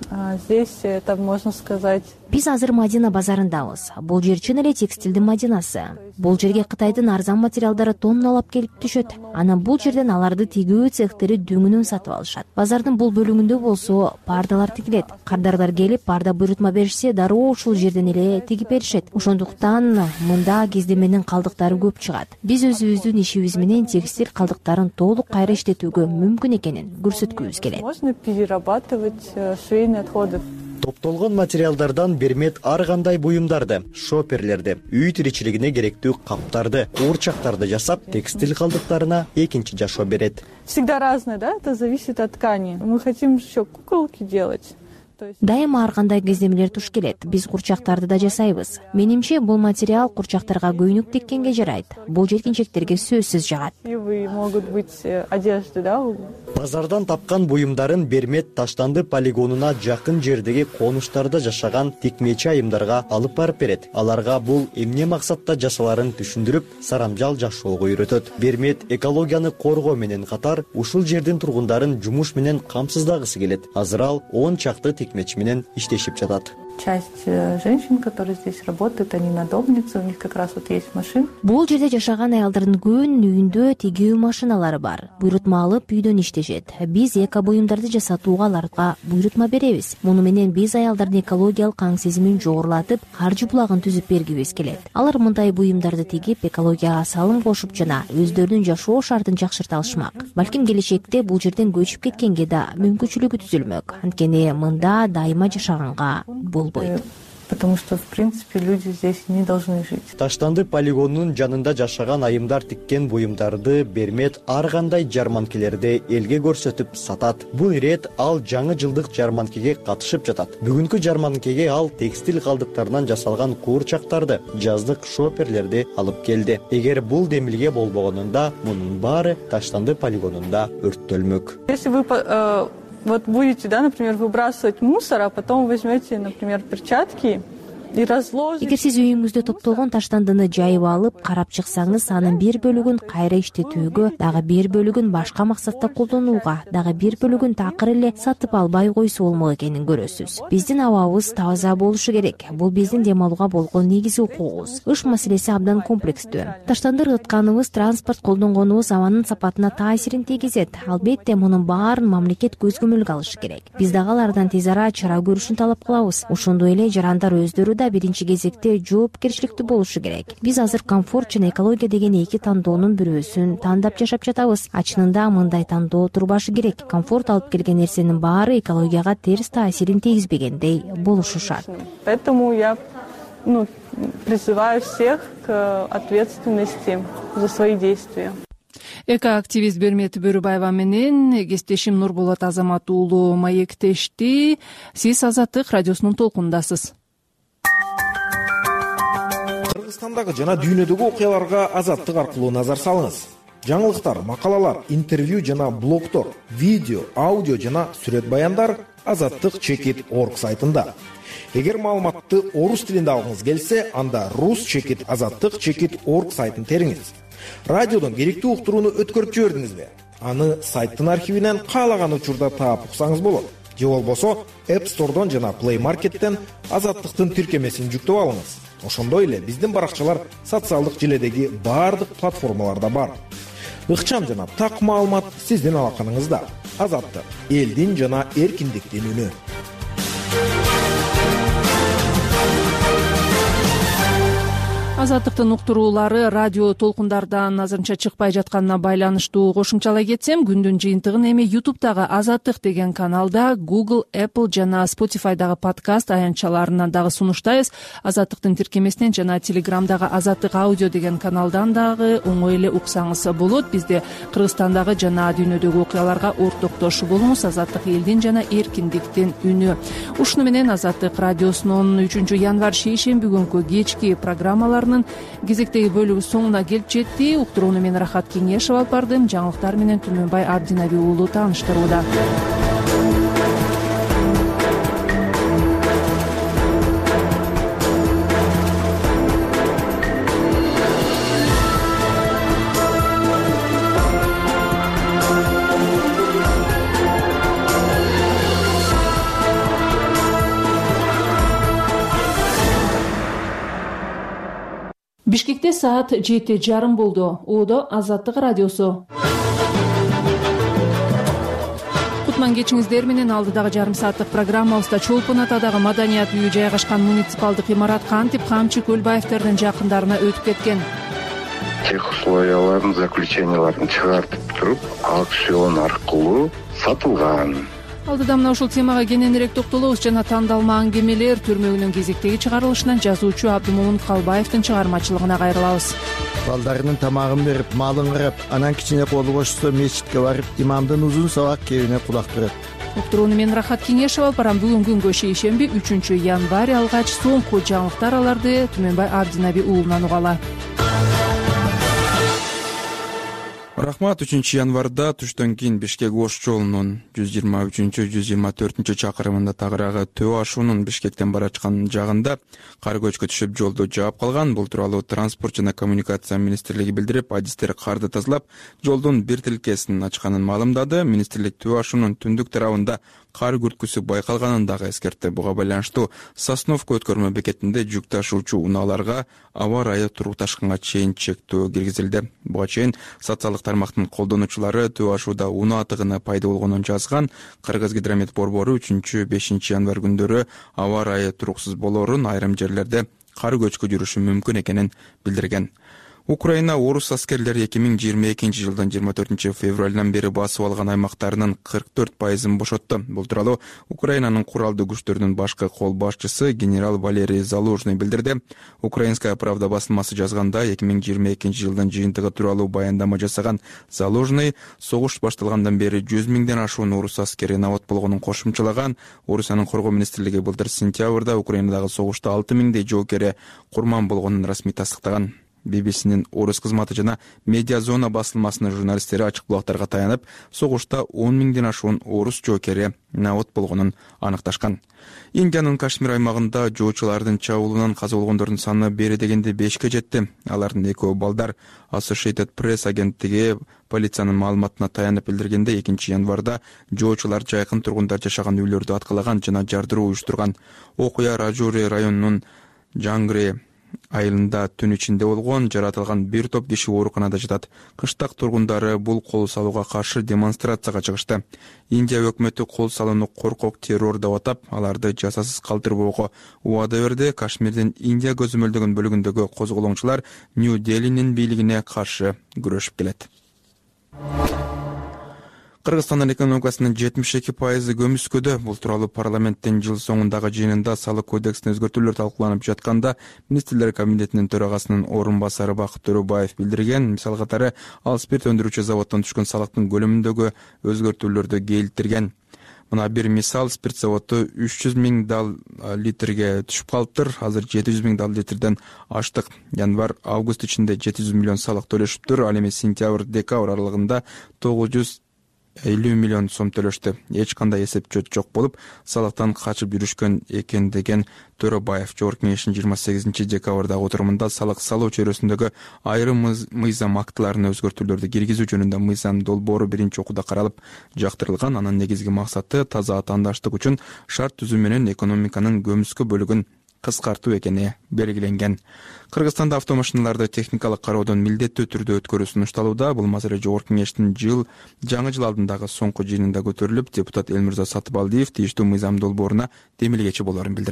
Здесь это можно сказать. Биз азыр Мадина базарындабыз. Бул жер чын эле текстилдин Мадинасы. Бул жерге Кытайдын арзан материалдары тонналап келип түшөт. Анан бул жерден аларды тигүү цехтери дөңүнөн сатып алышат. Базардын бул бөлүгүндө болсо пардалар тигилет. Кардарлар келип парда буйрутма беришсе, дароо ушул жерден эле тигип беришет. Ошондуктан мында кездеменин калдыктары көп чыгат. Биз өзүбүздүн ишибиз менен текстиль калдыктарын толук кайра иштетүүгө мүмкүн экенин көрсөткүбүз келет. Можно перерабатывать швейные отходы. Топтолгон материалдардан Бермет ар кандай буюмдарды, шоперлерди, үй тиричилигине керектүү каптарды, куурчактарды жасап, текстиль калдыктарына экинчи жашоо берет. Всегда разное, да? Это зависит от ткани. Мы хотим еще куколки делать. Дайыма ар кандай кездемелер туш келет. Биз курчактарды да жасайбыз. Менимче бул материал курчактарга көйнөк тиккенге жарайт. Бул жеткинчектерге сөзсүз жагат. Могут быть одежды, да? Базардан тапкан буюмдарын Бермет таштанды полигонуна жакын жердеги конуштарда жашаган текмечи айымдарга алып барып берет. Аларга бул эмне максатта жасаларын түшүндүрүп, сарамжал жашоого үйрөтөт. Бермет экологияны коргоо менен катар ушул жердин тургундарын жумуш менен камсыздагысы келет. Азыр ал 10 чакты текмечи менен иштешип жатат. Часть женщин, которые здесь работают, они надомницы, у них как раз вот есть машина. Бул жерде жашаган аялдардын көбүнүн үйүндө тигүү машиналары бар. Буйрутма алып үйдөн иштешет. Биз эко буюмдарды жасатууга аларга буйрутма беребиз. Муну менен биз аялдардын экологиялык аң сезимин жогорулатып, каржы булагын түзүп бергибиз келет. Алар мындай буюмдарды тигип, экологияга салым кошуп жана өздөрүнүн жашоо шартын жакшырта алышмак. Балким келечекте бул жерден көчүп кеткенге да мүмкүнчүлүгү түзүлмөк. Анткени мында дайыма жашаганга Потому что, в принципе, люди здесь не должны жить. Таштанды полигонунун жанында жашаган айымдар тиккен буюмдарды Бермет ар кандай жарманкелерде элге көрсөтүп сатат. Бул ирет ал жаңы жылдык жарманкеге катышып жатат. Бүгүнкү жарманкеге ал текстиль калдыктарынан жасалган куурчактарды, жаздык шоперлерди алып келди. Эгер бул демилге болбогонунда, мунун баары Таштанды полигонунда өрттөлмөк. Если вы вот будете, да, например, выбрасывать мусор, а потом возьмете, например, перчатки и разложите. Эгер сиз үйүңүздө топтолгон таштандыны жайып алып, карап чыксаңыз, анын бир бөлүгүн кайра иштетүүгө, дагы бир бөлүгүн башка максатта колдонууга, дагы бир бөлүгүн такыр эле сатып албай койсо болмок экенин көрөсүз. Биздин абабыбыз таза болушу керек. Бул биздин дем алууга болгон негизги укугубуз. Ыш маселеси абдан комплекстүү. Таштанды ыргытканыбыз, транспорт колдонгонубуз абанын сапатына таасирин тийгизет. Албетте мунун баарын мамлекет көз көмөлгө алышы керек. Биз дагы алардан тез ара чара көрүшүн талап кылабыз. Ошондой эле жарандар өздөрү биринчи кезекте жоопкерчиликтүү болушу керек. Биз азыр комфорт жана экология деген эки тандоонун бирөөсүн тандап жашап жатабыз. Чынында мындай тандоо турбашы керек. Комфорт алып келген нерсенин баары экологияга терс таасирин тийгизбегендей болушу шарт. Поэтому я призываю всех к ответственности за свои действия. Эко-активист Бермет Бөрүбаева менен кесиптешим Нурболот Азамат уулу маектешти. Сиз Азаттык радиосунун толкунундасыз. Кыргызстандагы жана дүйнөдөгү окуяларга Азаттык аркылуу назар салыңыз. Жаңылыктар, макалалар, интервью жана блогдор, видео, аудио жана сүрөт баяндар azattik.org сайтында. Эгер маалыматты орус тилинде алгыңыз келсе, анда rus.azattik.org сайтын териңиз. Радиодон керектүү уктурууну өткөрүп жибердиңизби? Аны сайттын архивинен каалаган учурда таап уксаңыз болот. Же болбосо App Store'дон жана Play Market'тен Азаттыктын тиркемесин жүктөп алыңыз. Ошондой эле биздин баракчалар социалдык желедеги баардык платформаларда бар. Ыкчам жана так маалымат сиздин алаканыңызда. Азаттык — элдин жана эркиндиктин үнү. Азаттыктын уктуруулары радио толкундардан азырынча чыкпай жатканына байланыштуу кошумчалай кетсем, күндүн жыйынтыгын эми YouTube'дагы Азаттык деген каналда, Google, Apple жана Spotify'дагы подкаст аянтчаларынан дагы сунуштайбыз. Азаттыктын тиркемесинен жана Telegram'дагы Азаттык аудио деген каналдан дагы оңой эле уксаңыз болот. Бизде Кыргызстандагы жана дүйнөдөгү окуяларга ортоктош болуңуз. Азаттык элдин жана эркиндиктин үнү. Ушуну менен Азаттык радиосунун 3 январь шейшемби күнкү кечки программаларынын кезектеги бөлүгү соңуна келип жетти. Уктурууну мен Рахат Кеңешов алып бардым. Жаңылыктар менен Түмөнбай Абдинаби уулу тааныштырууда. Бишкекте саат 7:30 болду. Оодо Азаттык радиосу. Кутман кечиңиздер менен алдыдагы жарым сааттык программабызда Чолпон атадагы маданият үйү жайгашкан муниципалдык имарат кантип Камчы Көлбаевтердин жакындарына өтүп кеткен. Тех условияларын, заключенияларын чыгартып туруп, аукцион аркылуу сатылган. Алдыда мына ушул темага кененирээк токтолобуз. Жана тандалма аңгемелер түрмөгүнүн кезектеги чыгарылышынан жазуучу Абдымомун Калбаевдин чыгармачылыгына кайрылабыз. Балдарынын тамагын берип, малын карап, анан кичине колу бошсо мечитке барып, имамдын узун сабак кебине кулак турат. Уктурууну мен Рахат Кеңешов алып барам. Бүгүн күнгө шейшемби 3 январь алгач соңку жаңылыктар аларды Түмөнбай Абдинаби уулунан угала. Рахмат. 3 январда түштөн кийин Бишкек Ош жолунун 123-124 чакырымында тагыраагы Төө ашуунун Бишкектен бара жаткан жагында кар көчкү түшүп жолду жаап калган. Бул тууралуу Транспорт жана коммуникация министрлиги билдирип, адистер карды тазалап, жолдун бир тилкесин ачканын маалымдады. Министрлик Төө ашуунун түндүк тарабында кар күрткүсү байкалганын дагы эскертти. Буга байланыштуу Сосновка өткөрмө бекетинде жүк ташуучу унааларга аба ырайы турук ташкынга чейин чектөө киргизилди. Буга чейин социалдык тармактын колдонуучулары Төө ашууда унаа тыгыны пайда болгонун жазган. Кыргызгидромет борбору 3-5 январь күндөрү аба ырайы туруксуз болоорун, айрым жерлерде кар көчкү жүрүшү мүмкүн экенин билдирген. Украина орус аскерлери 2022 жылдын 24 февралынан бери басып алган аймактарынын 44%ын бошотту. Бул тууралуу Украинанын куралдуу күчтөрүнүн башкы кол башчысы генерал Валерий Залужный билдирди. Украинская правда басылмасы жазганда 2022 жылдын жыйынтыгы тууралуу баяндама жасаган Залужный согуш башталгандан бери 100 миңден ашуун орус аскери набат болгонун кошумчалаган. Орусиянын коргоо министрлиги былтыр сентябрда Украинадагы согушта 6 миңдей жоокери курман болгонун расмий тастыктаган. BBC-нин орус кызматы жана Медиа зона басылмасынын журналисттери ачык булактарга таянып, согушта 10 миңден ашуун орус жоокери набат болгонун аныкташкан. Индиянын Кашмир аймагында жоочулардын чабуулунан каза болгондордун саны бери дегенде 5ке жетти. Алардын экөө балдар. Associated Press агенттиги полициянын маалыматына таянып билдиргенде 2 январда жоочулар жайкын тургундар жашаган үйлөрдү аткалаган жана жардыруу уюштурган. Окуя Раджури районунун Жангри айылында түн ичинде болгон. Жаратылган бир топ киши ооруканада жатат. Кыштак тургундары бул кол салууга каршы демонстрацияга чыгышты. Индия өкмөтү кол салууну коркок террор деп атап, аларды жазасыз калтырбоого убада берди. Кашмирдин Индия көзөмөлдөгөн бөлүгүндөгү козголоңчулар Нью-Делинин бийлигине каршы күрөшүп келет. Кыргызстандын экономикасынын 72% көмүскөдө. Бул тууралуу парламенттин жыл соңундагы жыйынында салык кодексине өзгөртүүлөр талкууланып жатканда министрлер кабинетинин төрагасынын орун басары Бакыт Төрөбаев билдирген. Мисал катары, ал спирт өндүрүүчү заводдон түшкөн салыктын көлөмүндөгү өзгөртүүлөрдү келтирген. Мына бир мисал, спирт заводу 300 миң дал литрге түшүп калыптыр. Азыр 700 миң дал литрден аштык. Январь-август ичинде 700 миллион салык төлөшүптүр. Ал эми сентябрь-декабрь аралыгында 950 миллион сом төлөштү. Эч кандай эсеп жок болуп, салыктан качып жүрүшкөн экен деген Төрөбаев. Жогорку кеңештин 28 декабрдагы отурумунда салык салуу чөйрөсүндөгү айрым мыйзам актыларына өзгөртүүлөрдү киргизүү жөнүндө мыйзам долбоору биринчи окууда каралып жактырылган. Анын негизги максаты таза атаандаштык үчүн шарт түзүү менен экономиканын көмүскө бөлүгүн кыскартуу экени белгиленген. Кыргызстанда автомашиналарды техникалык кароодон милдеттүү түрдө өткөрүү сунушталууда. Бул маселе жогорку кеңештин жаңы жыл алдындагы соңку жыйынында көтөрүлүп, депутат Элмирза Сатыбалдиев тийиштүү мыйзам долбооруна демилгечи болоорун билдирди.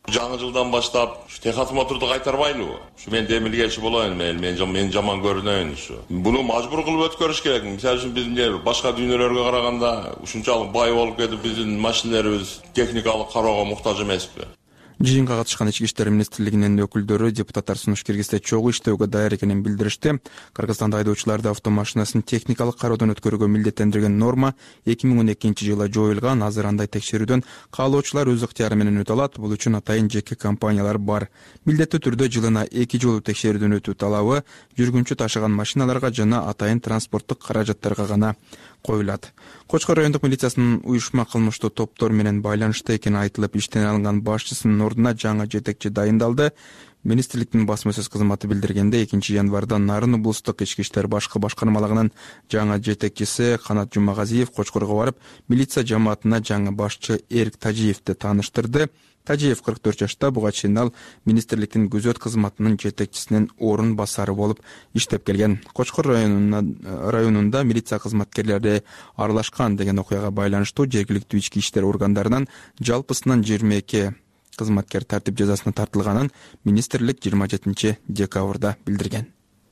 Жаңы жылдан баштап техосмотрду кайтарбайлыбы? Ушу мен демилгечи болоюн, мен жаман көрүнөйүн ушу. Буну мажбур кылып өткөрүш керек. Мисалы үчүн биздин башка дүйнөлөргө караганда ушунчалык бай болуп кетип, биздин машиналарыбыз техникалык кароого муктаж эмеспи? Жыйынга катышкан Ички иштер министрлигинин өкүлдөрү депутаттар сунуш киргизде чогуу иштөөгө даяр экенин билдиришти. Кыргызстанда айдоочуларды автомашинасын техникалык кароодон өткөрүүгө милдеттендирген норма 2012-жылы жоюлган. Азыр андай текшерүүдөн каалоочулар өз ыктыяры менен өтө алат. Бул үчүн атайын жеке компаниялар бар. Милдеттүү түрдө жылына 2 жолу текшерүүдөн өтүү талабы жүргүнчү ташыган машиналарга жана атайын транспорттук каражаттарга гана коюлат. Кочкор райондук милициясынын уюшма кылмыштуу топтор менен байланышта экени айтылып, иштен алынган башчысынын ордуна жаңы жетекчи дайындалды. Министрликтин басма сөз кызматы билдиргенде 2 январда Нарын облустук ички иштер башкы башкармалыгынын жаңы жетекчиси Канат Жумагазиев Кочкорго барып, милиция жамаатына жаңы башчы Эрик Тажиевди тааныштырды. Тажиев 44 жашта, буга чейин ал министрликтин күзөт кызматынын жетекчисинин орун басары болуп иштеп келген. Кочкор районунда милиция кызматкерлери аралашкан деген окуяга байланыштуу жергиликтүү ички иштер органдарынан жалпысынан 22 кызматкер тартип жазасына тартылганын министрлик 27 декабрда билдирген.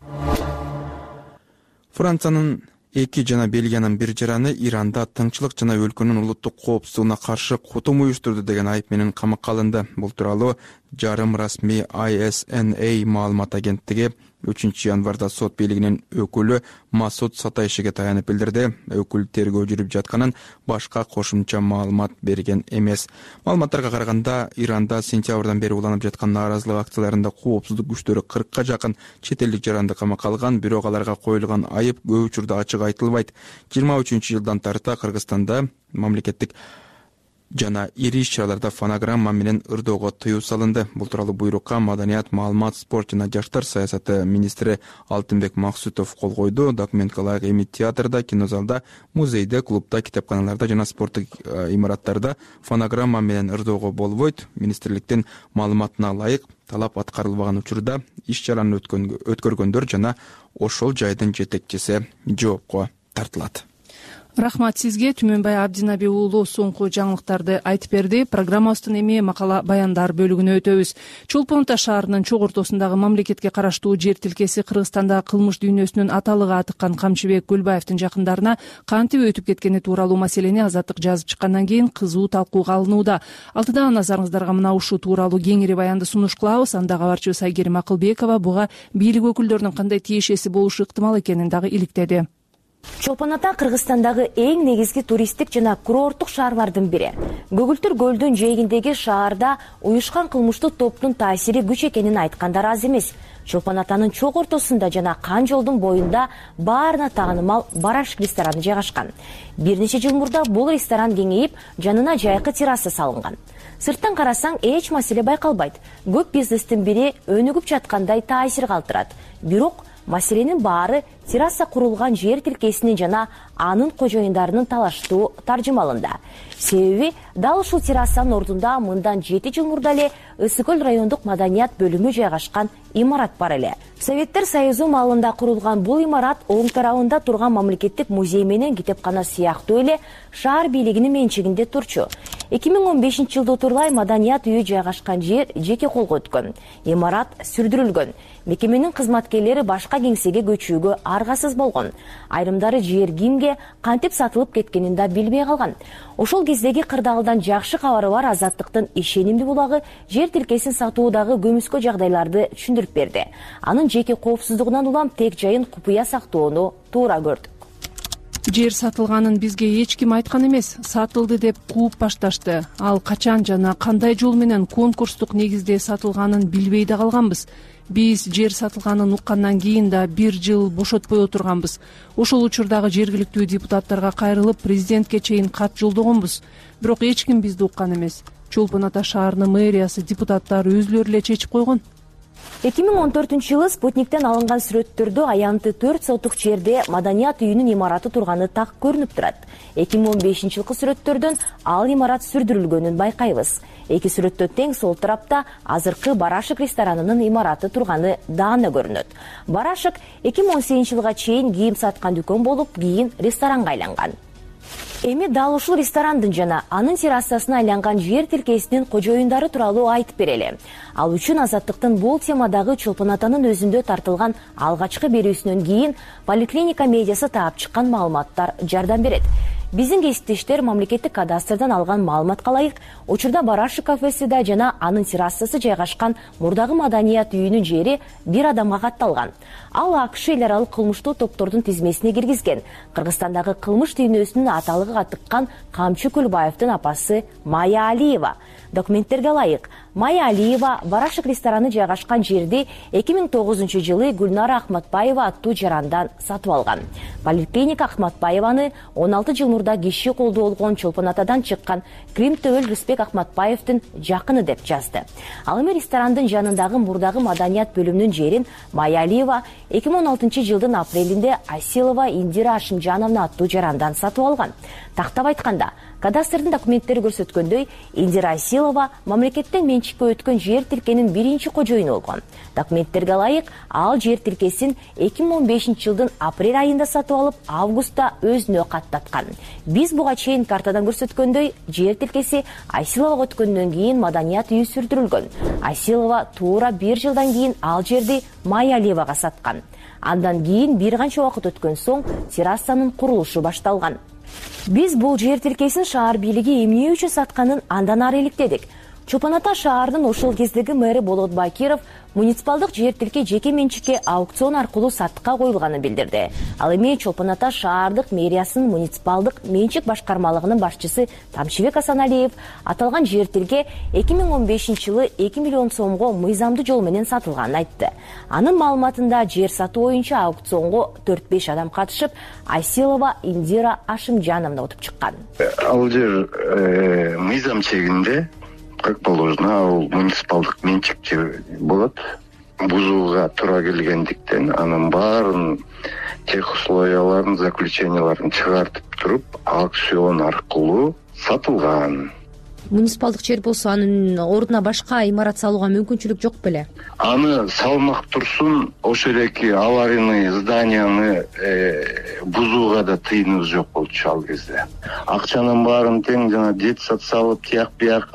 Франциянын 2 жана Бельгиянын 1 жараны Иранда тынччылык жана өлкөнүн улуттук коопсуздугуна каршы кутум уюштурду деген айып менен камакка алынды. Бул тууралуу жарым расмий ISNA маалымат агенттиги 3 январда сот бийлигинин өкүлү Масуд Сатайшиге таянып билдирди. Өкүл тергөө жүрүп жатканын башка кошумча маалымат берген эмес. Маалыматтарга караганда, Иранда сентябрдан бери уланып жаткан нааразылык акцияларында коопсуздук күчтөрү 40 жакын чет элдик жаранды камакка алган, бирок аларга коюлган айып көп учурда ачык айтылбайт. 23-жылдан тарта Кыргызстанда мамлекеттик жана ири иш-чараларда фонограмма менен ырдоого тыюу салынды. Бул тууралуу буйрукка Маданият, маалымат, спорт жана жаштар саясаты министри Алтынбек Максутов кол койду. Документке ылайык эми театрда, кинозалда, музейде, клубда, китепканаларда жана спорттук имараттарда фонограмма менен ырдоого болбойт. Министрликтин маалыматына ылайык талап аткарылбаган учурда иш-чараны өткөргөндөр жана ошол жайдын жетекчиси жоопко тартылат. Рахмат сизге. Түмөнбай Абдинаби уулу соңку жаңылыктарды айтып берди. Программабыздын эми макала баяндар бөлүгүнө өтөбүз. Чолпон Ата шаарынын чок ортосундагы мамлекетке караштуу жер тилкеси Кыргызстанда кылмыш дүйнөсүнүн аталыгы атыккан Камчыбек Гүлбаевдин жакындарына кантип өтүп кеткени тууралуу маселени Азаттык жазып чыккандан кийин кызуу талкууга алынууда. Алтыда назарыңыздарга мына ушул тууралуу кеңири баянды сунуш кылабыз. Анда кабарчыбыз Айгерим Акылбекова буга бийлик өкүлдөрүнүн кандай тиешеси болушу ыктымал экенин дагы иликтеди. Чолпон Ата Кыргызстандагы эң негизги туристтик жана курорттук шаарлардын бири. Көгүлтүр көлдүн жээгиндеги шаарда уюшкан кылмыштуу топтун таасири күч экенин айткандар аз эмес. Чолпон Атанын чок ортосунда жана Кан жолдун боюнда баарына таанымал Барашык рестораны жайгашкан. Бир нече жыл мурда бул ресторан кеңейип, жанына жайкы терраса салынган. Сырттан карасаң эч маселе байкалбайт. Көп бизнестин бири өнүгүп жаткандай таасир калтырат. Бирок маселенин баары терраса курулган жер тилкесинин жана анын кожоюндарынын талаштуу таржымалында. Себеби дал ушул террасанын ордунда мындан 7 жыл мурда эле Ысык көл райондук маданият бөлүмү жайгашкан имарат бар эле. Советтер Союзу маалында курулган бул имарат оң тарабында турган мамлекеттик музей менен китепкана сыяктуу эле шаар бийлигинин менчигинде турчу. 2015-жылда Утурлай маданият үйү жайгашкан жер жеке колго өткөн. Имарат сүрдүрүлгөн. Мекеменин кызматкерлери башка кеңсеге көчүүгө аргасыз болгон. Айрымдары жер кимге кантип сатылып кеткенин да билбей калган. Ошол кездеги кырдаалдан жакшы кабары бар Азаттыктын ишенимдүү булагы жер тилкесин сатуудагы көмүскө жагдайларды түшүндүрүп берди. Анын жеке коопсуздугунан улам тек жайын купуя сактоону туура көрдүк. Жер сатылганын бизге эч ким айткан эмес. Сатылды деп кууп башташты. Ал качан жана кандай жол менен конкурстук негизде сатылганын билбей да калганбыз. Биз жер сатылганын уккандан кийин да 1 жыл бошотпой отурганбыз. Ошол учурдагы жергиликтүү депутаттарга кайрылып, президентке чейин кат жолдогонбуз. Бирок эч ким бизди уккан эмес. Чолпон Ата шаарынын мэриясы, депутаттары өзүлөрү эле чечип койгон. 2014-жылы Спутниктен алынган сүрөттөрдө аянты 4 сотук жерде маданият үйүнүн имараты турганы так көрүнүп турат. 2015-жылкы сүрөттөрдөн ал имарат сүрдүрүлгөнүн байкайбыз. Эки сүрөттө тең сол тарапта азыркы Барашык ресторанынын имараты турганы даана көрүнөт. Барашык 2018-жылга чейин кийим саткан дүкөн болуп, кийин ресторанга айланган. Эми дал ушул ресторандын жана анын террасасына айланган жер тилкесинин кожоюндары тууралуу айтып берели. Ал үчүн Азаттыктын бул темадагы Чолпон атанын өзүндө тартылган алгачкы берүүсүнөн кийин поликлиника медиасы таап чыккан маалыматтар жардам берет. Биздин кесиптештер мамлекеттик кадастрдан алган маалыматка ылайык, учурда Барашек кафесида жана анын террасасы жайгашкан мурдагы маданият үйүнүн жери бир адамга катталган. Ал АКШ эл аралык кылмыштуу топтордун тизмесине киргизген. Кыргызстандагы кылмыш дүйнөсүнүн аталыгы тыккан Камчы Көлбаевдин апасы Майя Алиева. Документтерге ылайык, Майя Алиева Барашек рестораны жайгашкан жерди 2009-жылы Гүлнара Акматбаева аттуу жарандан сатып алган. Поликлиника Акматбаеваны 16 жыл мурда киши колдуу болгон Чолпон атадан чыккан Крим Төбөл Рысбек Акматбаевдин жакыны деп жазды. Ал эми ресторандын жанындагы мурдагы маданият бөлүмүнүн жерин Майя Алиева 2016 жылдын апрелинде Асилова Индира Ашимжановна аттуу жарандан сатып алган. Тактап айтканда, кадастрдын документтери көрсөткөндөй, Индира Асилова мамлекеттен менчикке өткөн жер тилкенин биринчи кожоюну болгон. Документтерге ылайык, ал жер тилкесин 2015 жылдын апрель айында сатып алып, августта өзүнө каттаткан. Биз буга чейин картадан көрсөткөндөй, жер тилкеси Асиловага өткөндөн кийин маданият үйү сүрдүрүлгөн. Асилова туура 1 жылдан кийин ал жерди Майя Алиевага саткан. Андан кийин бир канча убакыт өткөн соң террасанын курулушу башталган. Биз бул жер тилкесин шаар бийлиги эмне үчүн сатканын андан ары иликтедик. Чолпон ата шаардын ошол кездеги мэри Болот Бакиров муниципалдык жер тилке жеке менчикке аукцион аркылуу сатыкка коюлганын билдирди. Ал эми Чолпон ата шаардык мэриясынын муниципалдык менчик башкармалыгынын башчысы Тамшыбек Асаналиев аталган жер тилке 2015 жылы 2 миллион сомго мыйзамдуу жол менен сатылганын айтты. Анын маалыматында жер сатуу боюнча аукционго 4-5 адам катышып, Асилова Индира Ашимжановна утуп чыккан. Ал жер мыйзам чегинде, как положено, ал муниципалдык менчикчи болот. Бузууга туура келгендиктен анын баарын тех условияларын, заключенияларын чыгартып туруп, аукцион аркылуу сатылган. Муниципалдык жер болсо анын ордуна башка имарат салууга мүмкүнчүлүк жок беле? Аны салмак турсун, ошол эки аварийный зданияны бузууга да тыйыныбыз жок болчу ал кезде. Акчанын баарын тең жана детсад салып, тияк бияк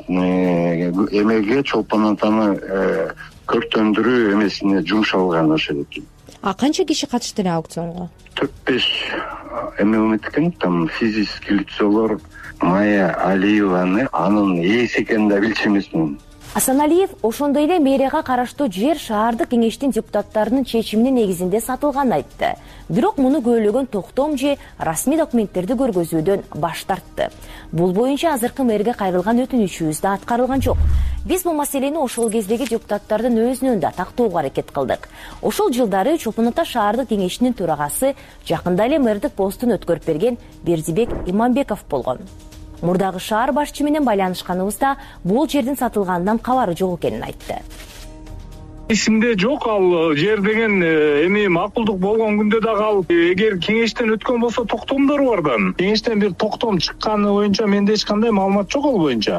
эмеге Чолпон атаны көрктөндүрүү эмесине жумшалган ошол эки. А канча киши катышты эле аукционго? 4-5 эме үмүткөн, там физический лицолор Майя Алиеваны анын ээси экенин да билчү эмесмин. Асаналиев ошондой эле мэрияга караштуу жер шаардык кеңештин депутаттарынын чечиминин негизинде сатылганын айтты. Бирок муну көөлөгөн токтом же расмий документтерди көргөзүүдөн баш тартты. Бул боюнча азыркы мэрге кайрылган өтүнүчүбүз да аткарылган жок. Биз бул маселени ошол кездеги депутаттардын өзүнөн да тактоого аракет кылдык. Ошол жылдары Чолпон ата шаардык кеңешинин төрагасы жакында эле мэрдик постун өткөрүп берген Бердибек Иманбеков болгон. Мурдагы шаар башчы менен байланышканыбызда бул жердин сатылганынан кабары жок экенин айтты. Эсимде жок, ал жер деген эми макулдук болгон күндө дагы ал эгер кеңештен өткөн болсо токтомдор бардан. Кеңештен бир токтом чыкканы боюнча менде эч кандай маалымат жок ал боюнча.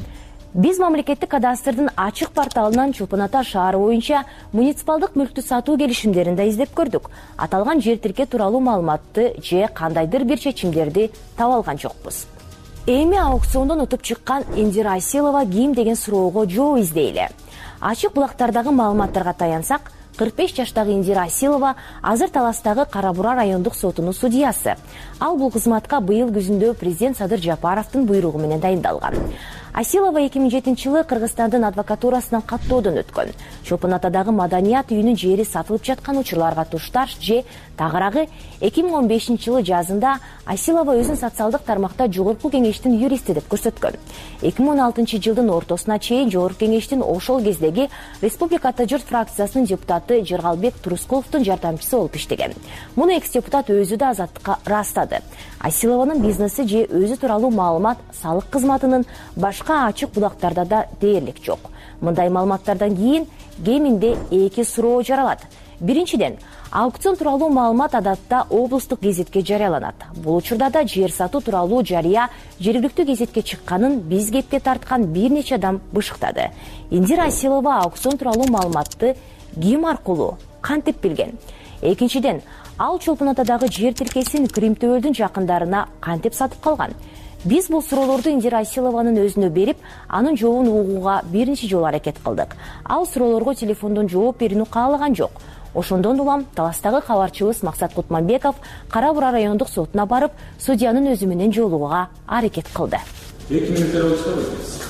Биз мамлекеттик кадастрдын ачык порталынан Чолпон ата шаары боюнча муниципалдык мүлктү сатуу келишимдерин да издеп көрдүк. Аталган жер тилке тууралуу маалыматты же кандайдыр бир чечимдерди таба алган жокпуз. Эми аукциондон утуп чыккан Индира Асилова ким деген суроого жооп издейли. Ачык булактардагы маалыматтарга таянсак, 45 жаштагы Индира Асилова азыр Таластагы Кара Бура райондук сотунун судьясы. Ал бул кызматка быйыл күзүндө президент Садыр Жапаровдун буйругу менен дайындалган. Асилова 2007-жылы Кыргызстандын адвокатурасынан каттоодон өткөн. Чолпон атадагы маданият үйүнүн жери сатылып жаткан учурларга тушташ же тагыраагы 2015-жылы жазында Асилова өзүн социалдык тармакта жогорку кеңештин юристи деп көрсөткөн. 2016-жылдын ортосуна чейин жогорку кеңештин ошол кездеги Республика Ата журт фракциясынын депутаты Жыргалбек Турускуловдун жардамчысы болуп иштеген. Муну экс-депутат өзү да Азаттыкка ырастады. Асилованын бизнеси же өзү тууралуу маалымат салык кызматынын башка ачык булактарда да дээрлик жок. Мындай маалыматтардан кийин кеминде 2 суроо жаралат. Биринчиден, аукцион тууралуу маалымат адатта облустук гезитке жарыяланат. Бул учурда да жер сатуу тууралуу жарыя жергиликтүү гезитке чыкканын биз кепке тарткан бир нече адам бышыктады. Индира Асилова аукцион тууралуу маалыматты ким аркылуу, кантип билген? Экинчиден, Ал Чолпон Атадагы жер тилкесин Крим төбөлдүн жакындарына кантип сатып калган? Биз бул суроолорду Индира Асилованын өзүнө берип, анын жообун угууга бир нече жолу аракет кылдык. Ал суроолорго телефондон жооп берүүнү каалаган жок. Ошондон улам Таластагы кабарчыбыз Максат Кутманбеков Кара Бура райондук сотуна барып, судьянын өзү менен жолугууга аракет кылды. 2 мүнөттөр болсо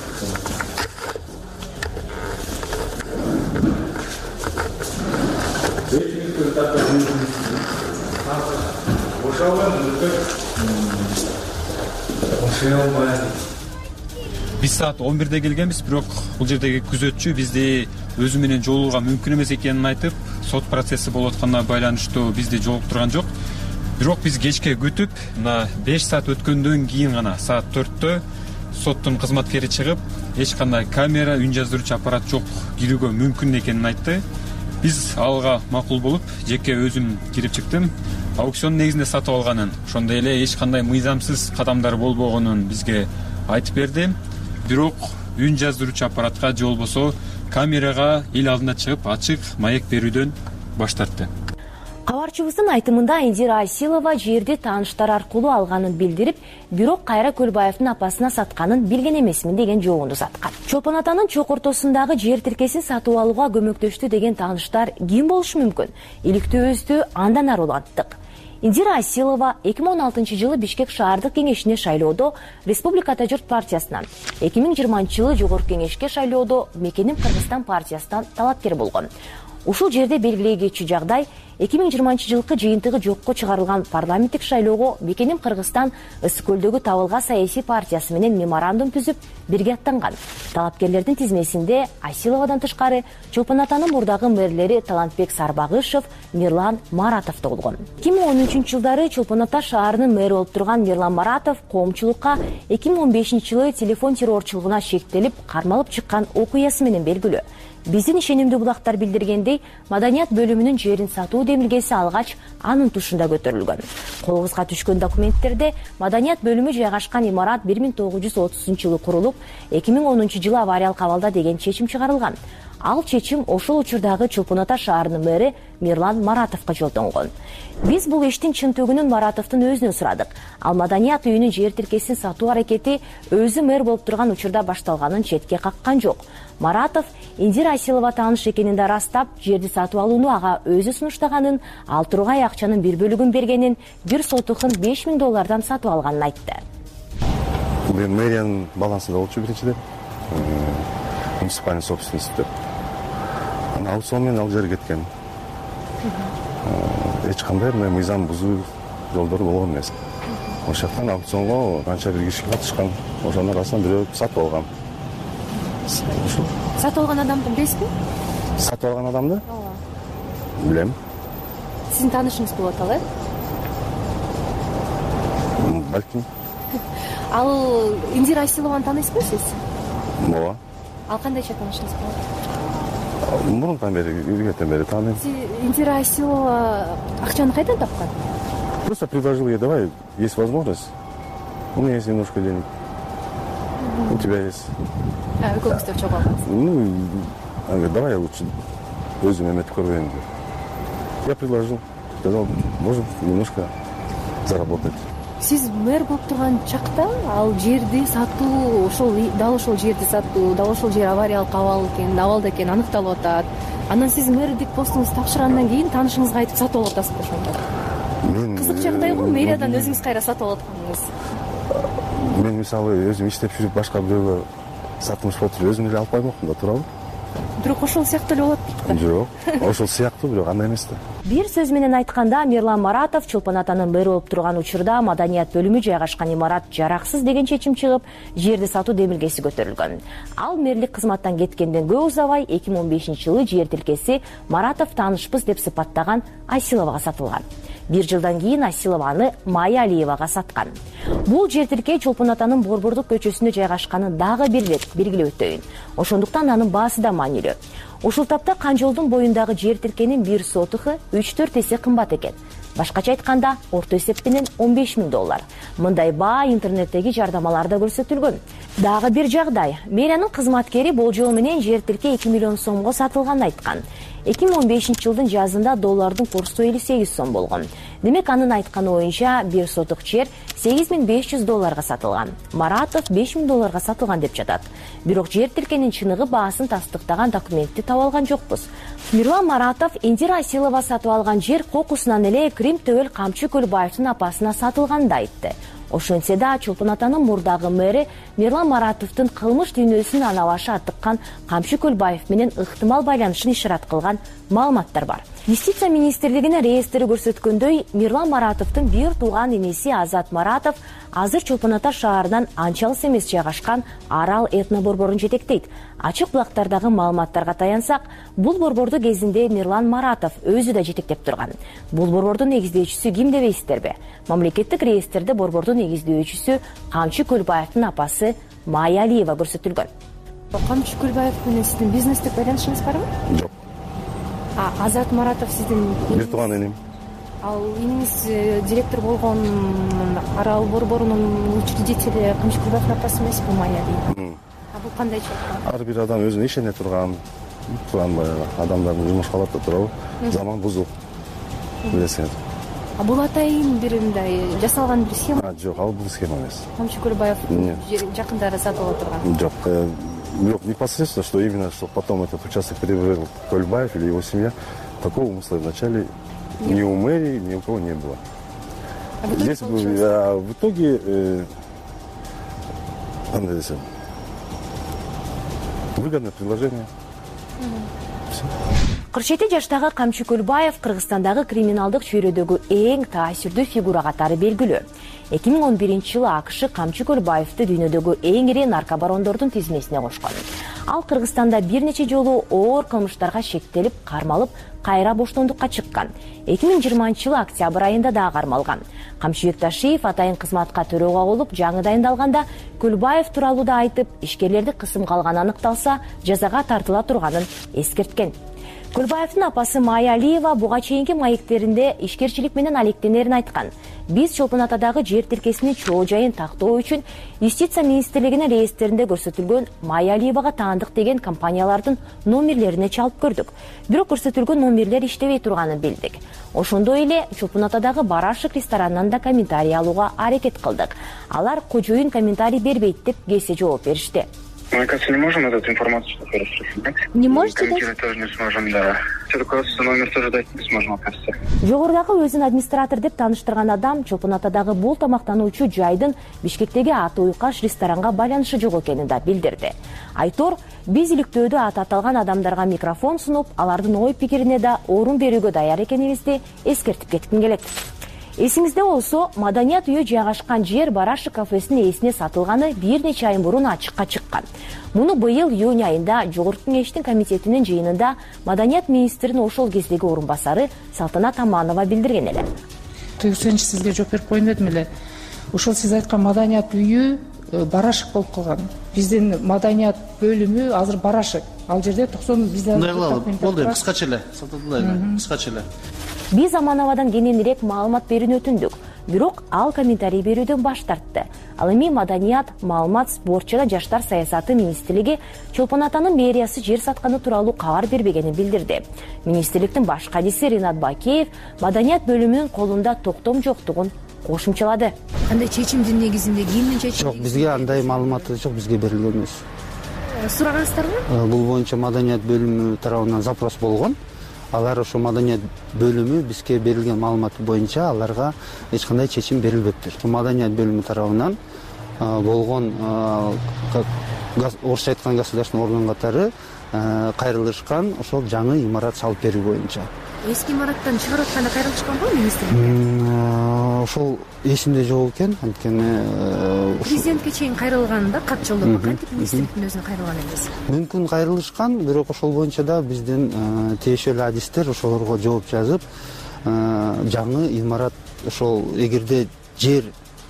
биз саат 11-де келгенбиз, бирок бул жердеги күзөтчү бизди өзү менен жолугууга мүмкүн эмес экенин айтып, сот процесси болуп атканына байланыштуу бизди жолуктурган жок. Бирок биз кечке күтүп, мына 5 саат өткөндөн кийин гана саат 4-тө соттун кызматкери чыгып, эч кандай камера, үн жаздыруучу аппарат жок, кирүүгө мүмкүн экенин айтты. Биз алга макул болуп, жеке өзүм кирип чыктым. Аукцион негизинде сатып алганын, ошондой эле эч кандай мыйзамсыз кадамдар болбогонун бизге айтып берди. Бирок үн жаздыруучу аппаратка же болбосо камерага эл алдына чыгып ачык маек берүүдөн баш тартты. Кабарчыбыздын айтымында Индира Асилова жерди тааныштар аркылуу алганын билдирип, бирок Кайра Көлбаевдин апасына сатканын билген эмесмин деген жообун узаткан. Чолпон Атанын чок ортосундагы жер тилкесин сатып алууга көмөктөштү деген тааныштар ким болушу мүмкүн? Иликтөөбүздү андан ары уланттык. Индира Асилова 2016 жылы Бишкек шаардык кеңешине шайлоодо Республикада журт партиясынан, 2020 жылы Жогорку кеңешке шайлоодо Мекеним Кыргызстан партиясынан талапкер болгон. Ушул жерде белгилей кетчү жагдай 2020 жылкы жыйынтыгы жокко чыгарылган парламенттик шайлоого Мекеним Кыргызстан Ысык көлдөгү Табылга саясий партиясы менен меморандум түзүп, бирге аттанган. Талапкерлердин тизмесинде Асиловадан тышкары Чолпон Атанын мурдагы мэрлери Талантбек Сарбагышев, Мирлан Маратов да болгон. 2013 жылдары Чолпон Ата шаарынын мэри болуп турган Мирлан Маратов коомчулукка 2015 жылы телефон террорчулугуна шектелип, кармалып чыккан окуясы менен белгилүү. Биздин ишенимдүү булактар билдиргендей, маданият бөлүмүнүн жерин сатуу демилгеси алгач, анын тушунда көтөрүлгөн. Колубузга түшкөн документтерде маданият бөлүмү жайгашкан имарат 1930 жылы курулуп, 2010 жылы авариялык абалда деген чечим чыгарылган. Ал чечим ошол учурдагы Чолпон Ата шаарынын мэри Мирлан Маратовго жолдонгон. Биз бул иштин чынтыгүнүн Маратовдун өзүнөн сурадык. Ал маданият үйүнүн жер тилкесин сатуу аракети өзү мэр болуп турган учурда башталганын четке каккан жок. Маратов Индира Асилова тааныш экенин да ырастап, жерди сатып алууну ага өзү сунуштаганын, ал тургай акчанын бир бөлүгүн бергенин, бир сотухун $5000 сатып алганын айтты. Мен мэриянын балансында болчу биринчиден. Муниципальный собственность деп. Аукцион менен ал жер кеткен. Эч кандай мыйзам бузуу жолдору болгон эмес. Ошол жактан аукционго канча бир киши катышкан, ошонун арасынан бирөө сатып алган. Сатып алган адамды билесизби? Сатып алган адамды? Билем. Сиздин таанышыңыз болот ал, э? Балким. Ал Индира Асилованы тааныйсызбы сиз? Ооба. Ал кандайча таанышыңыз болот? Мурунтан бери, илгертен бери тааныйм. Индира Асилова акчаны кайдан тапкан? Просто предложил ей: давай, есть возможность, у меня есть немножко денег, у тебя есть. Экөөңүздөр чогуу алгансыз? Она говорит: давай я лучше өзүм эметип көрбөйүн деп. Я предложил, сказал, можем немножко заработать. Сиз мэр болуп турган чакта ал жерди сатуу, дал ошол жерди сатуу, дал ошол жер авариялык абалда экен аныкталып атат. Анан сиз мэрдик постуңузду тапшыргандан кийин таанышыңызга айтып сатып алып атасызбы ошондо? Кызык жагдай го, мэриядан өзүңүз кайра сатып алып атканыңыз. Мен мисалы өзүм иштеп жүрүп башка бирөөгө сатымыш болуп туруп өзүм эле алып коймокмун да, туурабы? Бирок ошол сыяктуу эле болот дейт. Жок, ошол сыяктуу, бирок андай эмес да. Бир сөз менен айтканда, Мирлан Маратов Чолпон Атанын мэри болуп турган учурда маданият бөлүмү жайгашкан имарат жараксыз деген чечим чыгып, жерди сатуу демилгеси көтөрүлгөн. Ал мэрлик кызматтан кеткенден көп узабай 2015 жылы жер тилкеси Маратов таанышпыз деп сыпаттаган Асиловага сатылган. Бир жылдан кийин Асилованы Майя Алиевага саткан. Бул жер тилке Чолпон Атанын Борбордук көчөсүндө жайгашканын дагы бир рет белгилеп өтөйүн. Ошондуктан анын баасы да маанилүү. Ушул тапта Канжолдун боюндагы жер тилкенин бир сотуху 3-4 эсе кымбат экен. башкача айтканда орто эсеп менен $15.000. Мындай баа интернеттеги жардамаларда көрсөтүлгөн. Дагы бир жагдай, мэриянын кызматкери болжол менен жер тилке 2 миллион сомго сатылганын айткан. 2015-жылдын жазында доллардын курсу 58 сом болгон. Демек анын айтканы боюнча бир сотук жер $8.500 сатылган. Маратов $5.000 сатылган деп жатат. Бирок жер тилкенин чыныгы баасын тастыктаган документти таба алган жокпуз. Мирлан Маратов Индира Асилова сатып алган жер кокусунан эле Крим Төбөл Камчы Көлбаевдин апасына сатылганын айтты. Ошентсе да Чолпон Атанын мурдагы мэри Мирлан Маратовдун кылмыш дүйнөсүн ана башы аттыккан Камчы Көлбаев менен ыктымал байланышын ишарат кылган маалыматтар бар. Юстиция министрлигинин реестри көрсөткөндөй, Мирлан Маратовдун бир тууган энеси Азат Маратов азыр Чолпон Ата шаарынан анча алыс эмес жайгашкан Арал этно борборун жетектейт. Ачык булактардагы маалыматтарга таянсак, бул борборду кезинде Мирлан Маратов өзү да жетектеп турган. Бул борбордун негиздөөчүсү ким дебейсиздерби? Мамлекеттик реестрде борбордун негиздөөчүсү Камчы Көлбаевдин апасы Майя Алиева көрсөтүлгөн. Камчы Көлбаев менен сиздин бизнестик байланышыңыз барбы? Жок. Азат Маратов сиздин бир тууган энем. Ал эниңиз директор болгон Арал борборунун учредители Камчы Көлбаевдин апасы эмеспи Майя Алиева? Бул кандай чек? Ар бир адам өзүнө ишене турган баягы адамдардын жумушка алат да турабы? Заман бузук. Билесиңер. Бул атайын бир мындай жасалган бир схема? Жок, ал бул схема эмес. Камчы Көлбаев жакындары сатып алып турган? Жок, бирок непосредственно, что именно, что потом этот участок приобрел Көлбаев или его семья, такого умысла вначале ни у мэрии, ни у кого не было. Здесь в итоге выгодное предложение. 47 жаштагы Камчы Көлбаев Кыргызстандагы криминалдык чөйрөдөгү эң таасирдүү фигура катары белгилүү. 2011-жылы АКШ Камчы Көлбаевди дүйнөдөгү эң ири наркобарондордун тизмесине кошкон. Ал Кыргызстанда бир нече жолу оор кылмыштарга шектелип, кармалып, кайра боштондукка чыккан. 2020-жылы октябрь айында дагы кармалган. Камчыбек Ташиев атайын кызматка төрөгө болуп, жаңы дайындалганда Көлбаев тууралуу да айтып, ишкерлерди кысымга алган аныкталса, жазага тартыла турганын эскерткен. Көлбаевдин апасы Майя Алиева буга чейинки маектеринде ишкерчилик менен алектенерин айткан. Биз Чолпон Атадагы жер тилкесинин чоо жайын тактоо үчүн Юстиция министрлигинин реестринде көрсөтүлгөн Майя Алиевага таандык деген компаниялардын номерлерине чалып көрдүк. Бирок көрсөтүлгөн номерлер иштебей турганын билдик. Ошондой эле Чолпон Атадагы Барашык ресторанынан да комментарий алууга аракет кылдык. Алар кожоюн комментарий бербейт деп кесе жооп беришти. Мы, кажется, не можем эту информацию распространять. Не можете? Комментировать тоже не сможем, да. Все руководство номер тоже дать не сможем, оказывается. Жогорудагы өзүн администратор деп тааныштырган адам Чолпон Атадагы бул тамактануучу жайдын Бишкектеги Аты Уйкаш ресторанга байланышы жок экенин да билдирди. Айтор, биз иликтөөдө аты аталган адамдарга микрофон сунуп, алардын ой пикирине да орун берүүгө даяр экенибизди эскертип кетким келет. Эсиңизде болсо, Маданият үйү жайгашкан жер Барашык кафесинин ээсине сатылганы бир нече ай мурун ачыкка чыккан. Муну быйыл июнь айында Жогорку кеңештин комитетинин жыйынында Маданият министринин ошол кездеги орун басары Салтанат Аманова билдирген эле. Тыйгысынчы сизге жооп берип коеюн дедим эле. Ошол сиз айткан Маданият үйү Барашык болуп калган. Биздин Маданият бөлүмү азыр Барашык. Ал жерде 90 бизден болду, кыскача эле, кыскача эле. Биз Амановадан кененирээк маалымат берүүнү өтүндүк. Бирок ал комментарий берүүдөн баш тартты. Ал эми Маданият, маалымат, спорт жана жаштар саясаты министрлиги Чолпон Атанын мэриясы жер сатканы тууралуу кабар бербегенин билдирди. Министрликтин баш кадиси Ринат Бакеев Маданият бөлүмүнүн колунда токтом жоктугун кошумчалады. Кандай чечимдин негизинде, кимдин чечими? Жок, бизге андай маалымат жок, бизге берилген эмес. Сурагансыздарбы? Бул боюнча Маданият бөлүмү тарабынан запрос болгон. Алар ошо Маданият бөлүмү бизге берилген маалымат боюнча аларга эч кандай чечим берилбептир. Маданият бөлүмү тарабынан болгон орусча айткан государственный орган катары кайрылышкан ошол жаңы имарат салып берүү боюнча. Эски имараттан чыгарып атканда кайрылышканбы министрлик? Ошол эсимде жок экен, анткени президентке чейин кайрылган да кат жолдоп, кантип министрликтин өзүнө кайрылган эмес? Мүмкүн кайрылышкан, бирок ошол боюнча да биздин тиешелүү адистер ошолорго жооп жазып, жаңы имарат ошол эгерде жер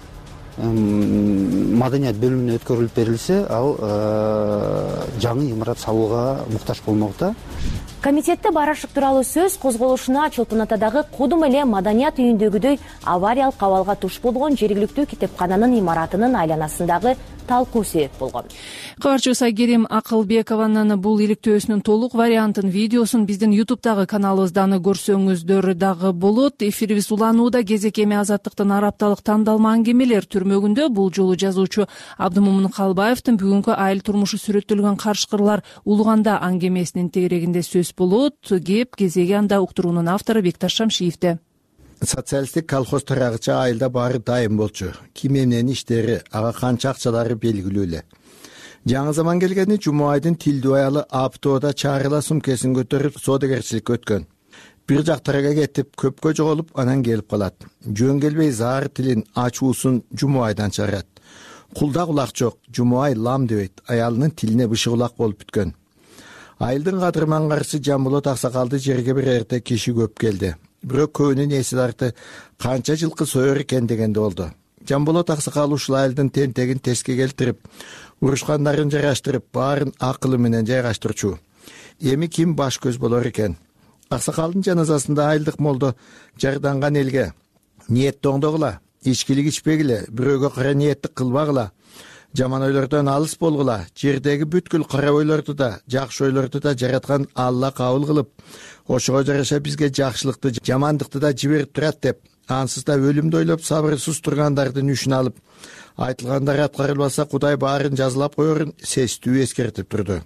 Маданият бөлүмүнө өткөрүлүп берилсе, ал жаңы имарат салууга муктаж болмок да. Комитетте барашык тууралуу сөз козголушуна Чолпон Атадагы Кудум эле Маданият үйүндөгүдөй авариялык абалга туш болгон жергиликтүү китепкананын имаратынын айланасындагы талкуу себеп болгон. Кабарчыбыз Айгерим Акылбекованын бул иликтөөсүнүн толук вариантын видеосун биздин YouTube'дагы каналыбыздан көрсөңүздөр дагы болот. Эфирибиз уланууда. Кезек эми Азаттыктын арапталык тандалма аңгемелер түрмөгүндө бул жолу жазуучу Абдымомун Калбаевдин бүгүнкү айыл турмушу сүрөттөлгөн карышкырлар улуганда аңгемесинин тегерегинде сөз болот. Кеп кезеги анда уктуруунун автору Бекташ Шамшиевде. Социалисттик колхоз тарагычы айылда баары дайым болчу. Ким эмненин иштери, ага канча акчалары белгилүү эле. Жаңы заман келгени Жумайдын тилдүү аялы Аптоодо чарыла сумкесин көтөрүп соодагерчиликке өткөн. Бир жактарга кетип, көпкө жоголуп, анан келип калат. Жөн келбей заар тилин, ачуусун Жумайдан чыгарат. Кулда кулак жок, Жумай лам дебейт, аялынын тилине бышы кулак болуп бүткөн. Айылдын кадырман каршы Жамбулот аксакалды жерге бир эрте киши көп келди. Бирок көбүнүн эси тарты канча жылкы сойор экен дегенде болду. Жамбулот аксакал ушул айылдын тентегин теске келтирип, урушкандарын жараштырып, баарын акылы менен жайгаштырчу. Эми ким баш көз болор экен? Аксакалдын жаназасында айылдык молдо жарданган элге ниеттоңдогула, ичкилик ичпегиле, бирөөгө кара ниеттик кылбагыла, жаман ойлордон алыс болгула, жердеги бүткүл кара ойлорду да, жакшы ойлорду да жараткан Алла кабыл кылып, ошого жараша бизге жакшылыкты, жамандыкты да жиберип турат деп, ансыз да өлүмдү ойлоп сабырсыз тургандардын үшүн алып, айтылгандар аткарылбаса Кудай баарын жазылап коерун сестүү эскертип турду.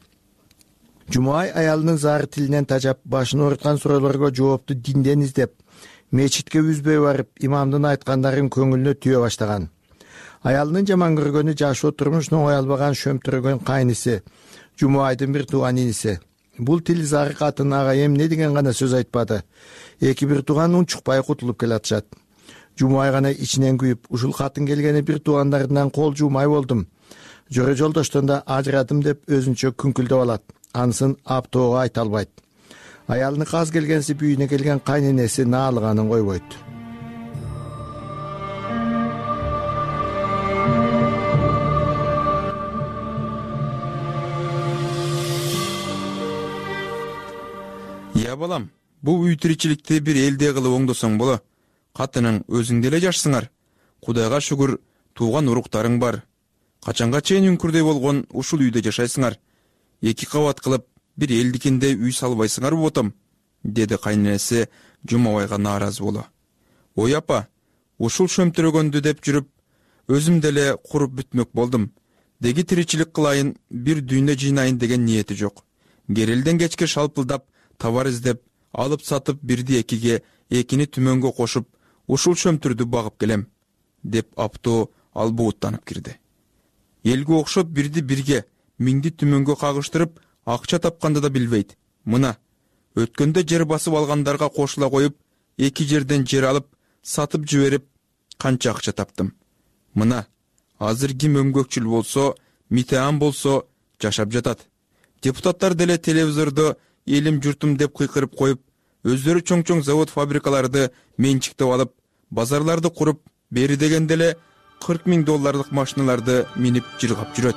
Жумай аялынын зар тилинен тажап, башын ооруткан суроолорго жоопту динден издеп, мечитке үзбөй барып, имамдын айткандарын көңүлүнө түйө баштаган. Аялынын жаман көргөнү жашоо турмушун оңой албаган шөмтүрөгөн кайниси, Жумайдын бир тууган иниси. Бул тил зары катын ага эмне деген гана сөз айтпады. Эки бир тууган унчукпай кутулуп келатышат. Жумай гана ичинен күйүп, ушул катын келгени бир туугандарынан кол жуумай болдум. Жөрө жолдоштон да ажырадым деп өзүнчө күңкүлдөп алат. Анысын Аптоого айта албайт. Аялыны каз келгенси бүйүнө келген кайненеси наалыганын койбойт. Я балам, бул үй тиричиликти бир элде кылып оңдосоң боло. Катының өзүң деле жашсыңар. Кудайга шүгүр, тууган уруктарың бар. Качанга чейин үңкүрдөй болгон ушул үйдө жашайсыңар. Эки кабат кылып бир элдикинде үй салбайсыңар ботом, деди кайненеси Жумабайга нааразы боло. Ой апа, ушул шөмтүрөгөндү деп жүрүп, өзүм деле куруп бүтмөк болдум. Деги тиричилик кылайын, бир дүйнө жыйнайын деген ниети жок. Керелден кечке шалпылдап, товар издеп, алып сатып бирди экиге, экини түмөнгө кошуп, ушул шөмтүрдү багып келем, деп Апто албууттанып кирди. Элге окшоп бирди бирге, миңди түмөнгө кагыштырып, акча тапканды да билбейт. Мына, өткөндө жер басып алгандарга кошула коюп, эки жерден жер алып, сатып жиберип, канча акча таптым. Мына, азыр ким өңгөкчүл болсо, митеан болсо, жашап жатат. Депутаттар деле телевизордо элим журтум деп кыйкырып коюп, өздөрү чоң-чоң завод-фабрикаларды менчиктеп алып, базарларды куруп, бери деген деле $40,000 машиналарды минип жыргап жүрөт.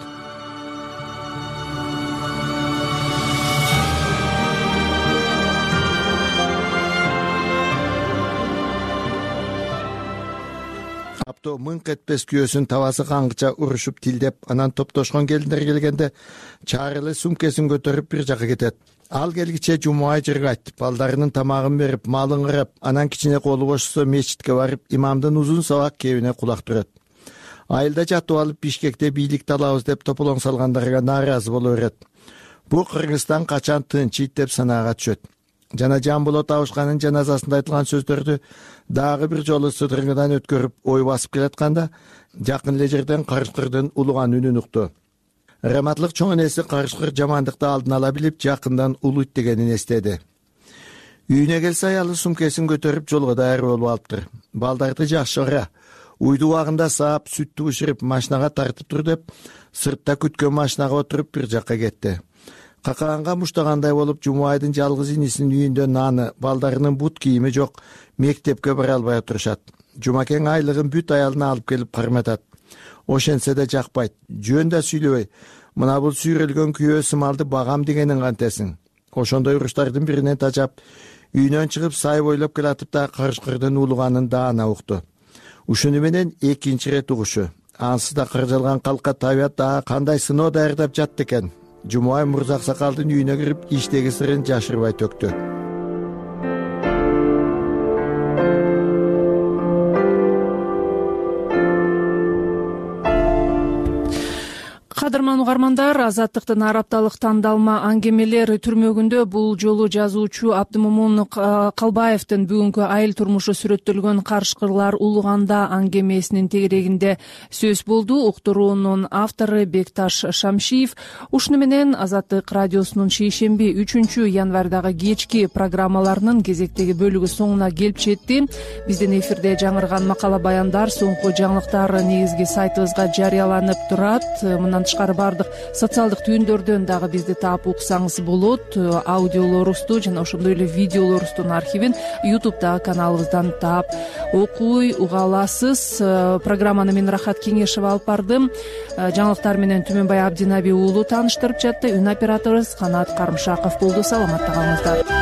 Апто мыңк этпес күйөөсүн табасы каңгыча урушуп тилдеп, анан топтошкон келиндер келгенде чарылы сумкесин көтөрүп бир жака кетет. Ал келгиче Жумай жыргайт, балдарынын тамагын берип, малын кырап, анан кичине колу бошсо мечитке барып, имамдын узун сабак кебине кулак турат. Айылда жатып алып Бишкекте бийликти алабыз деп тополоң салгандарга нааразы боло берет. Бу Кыргызстан качан тынчыйт деп санаага түшөт. Жана Жамбулот Абышканын жаназасында айтылган сөздөрдү дагы бир жолу сыдырыңыдан өткөрүп ой басып келатканда, жакын эле жерден карышкырдын улуган үнүн укту. Раматлык чоң энеси карышкыр жамандыкты алдын ала билип, жакындан улуйт дегенин эстеди. Үйүнө келсе аялы сумкесин көтөрүп жолго даяр болуп алыптыр. Балдарды жакшы кара, уйду убагында саап, сүттү бышырып машинага тартып тур деп, сыртта күткөн машинага отуруп бир жакка кетти. Какаганга муштагандай болуп, Жумайдын жалгыз инисинин үйүндө наны, балдарынын бут кийими жок, мектепке бара албай отурушат. Жумакең айлыгын бүт аялына алып келип карматат. Ошентсе да жакпайт, жөн да сүйлөбөй. Мына бул сүйрөлгөн күйөө сымалды багам дегенин кантесиң. ошондой уруштардын бирине тажап үйүнөн чыгып сай бойлоп келатып да кыркырдын улуганын даана укту. Ушуну менен экинчи ирет угушу. Ансыз да кыржалган калка табият дагы кандай сыноо даярдап жатты экен. Жумабай Мырзаксакалдын үйүнө кирип иштеги сырын жашырбай төктү. Кадырман угармандар, Азаттыктын ар апталык тандалма аңгемелер түрмөгүндө бул жолу жазуучу Абдымомун Калбаевдин бүгүнкү айыл турмушу сүрөттөлгөн Карышкырлар улуганда аңгемесинин тегерегинде сөз болду. Уктуруунун автору Бекташ Шамшиев. Ушуну менен Азаттык радиосунун шейшемби 3 январдагы кечки программаларынын кезектеги бөлүгү соңуна келип жетти. Биздин эфирде жаңырган макала баяндар, соңку жаңылыктар негизги сайтыбызга жарыяланып турат. Мындан тышкары бардык социалдык түйүндөрдөн дагы бизди таап уксаңыз болот. Аудиолорубузду жана ошондой эле видеолорубуздун архивин YouTube'дагы каналыбыздан таап окуй уга аласыз. Программаны мен Рахат Кеңешева алып бардым. Жаңылыктар менен Түмөнбай Абдинаби уулу тааныштырып жатты. Үн операторубуз Канат Карымшаков болду. Саламатта калыңыздар.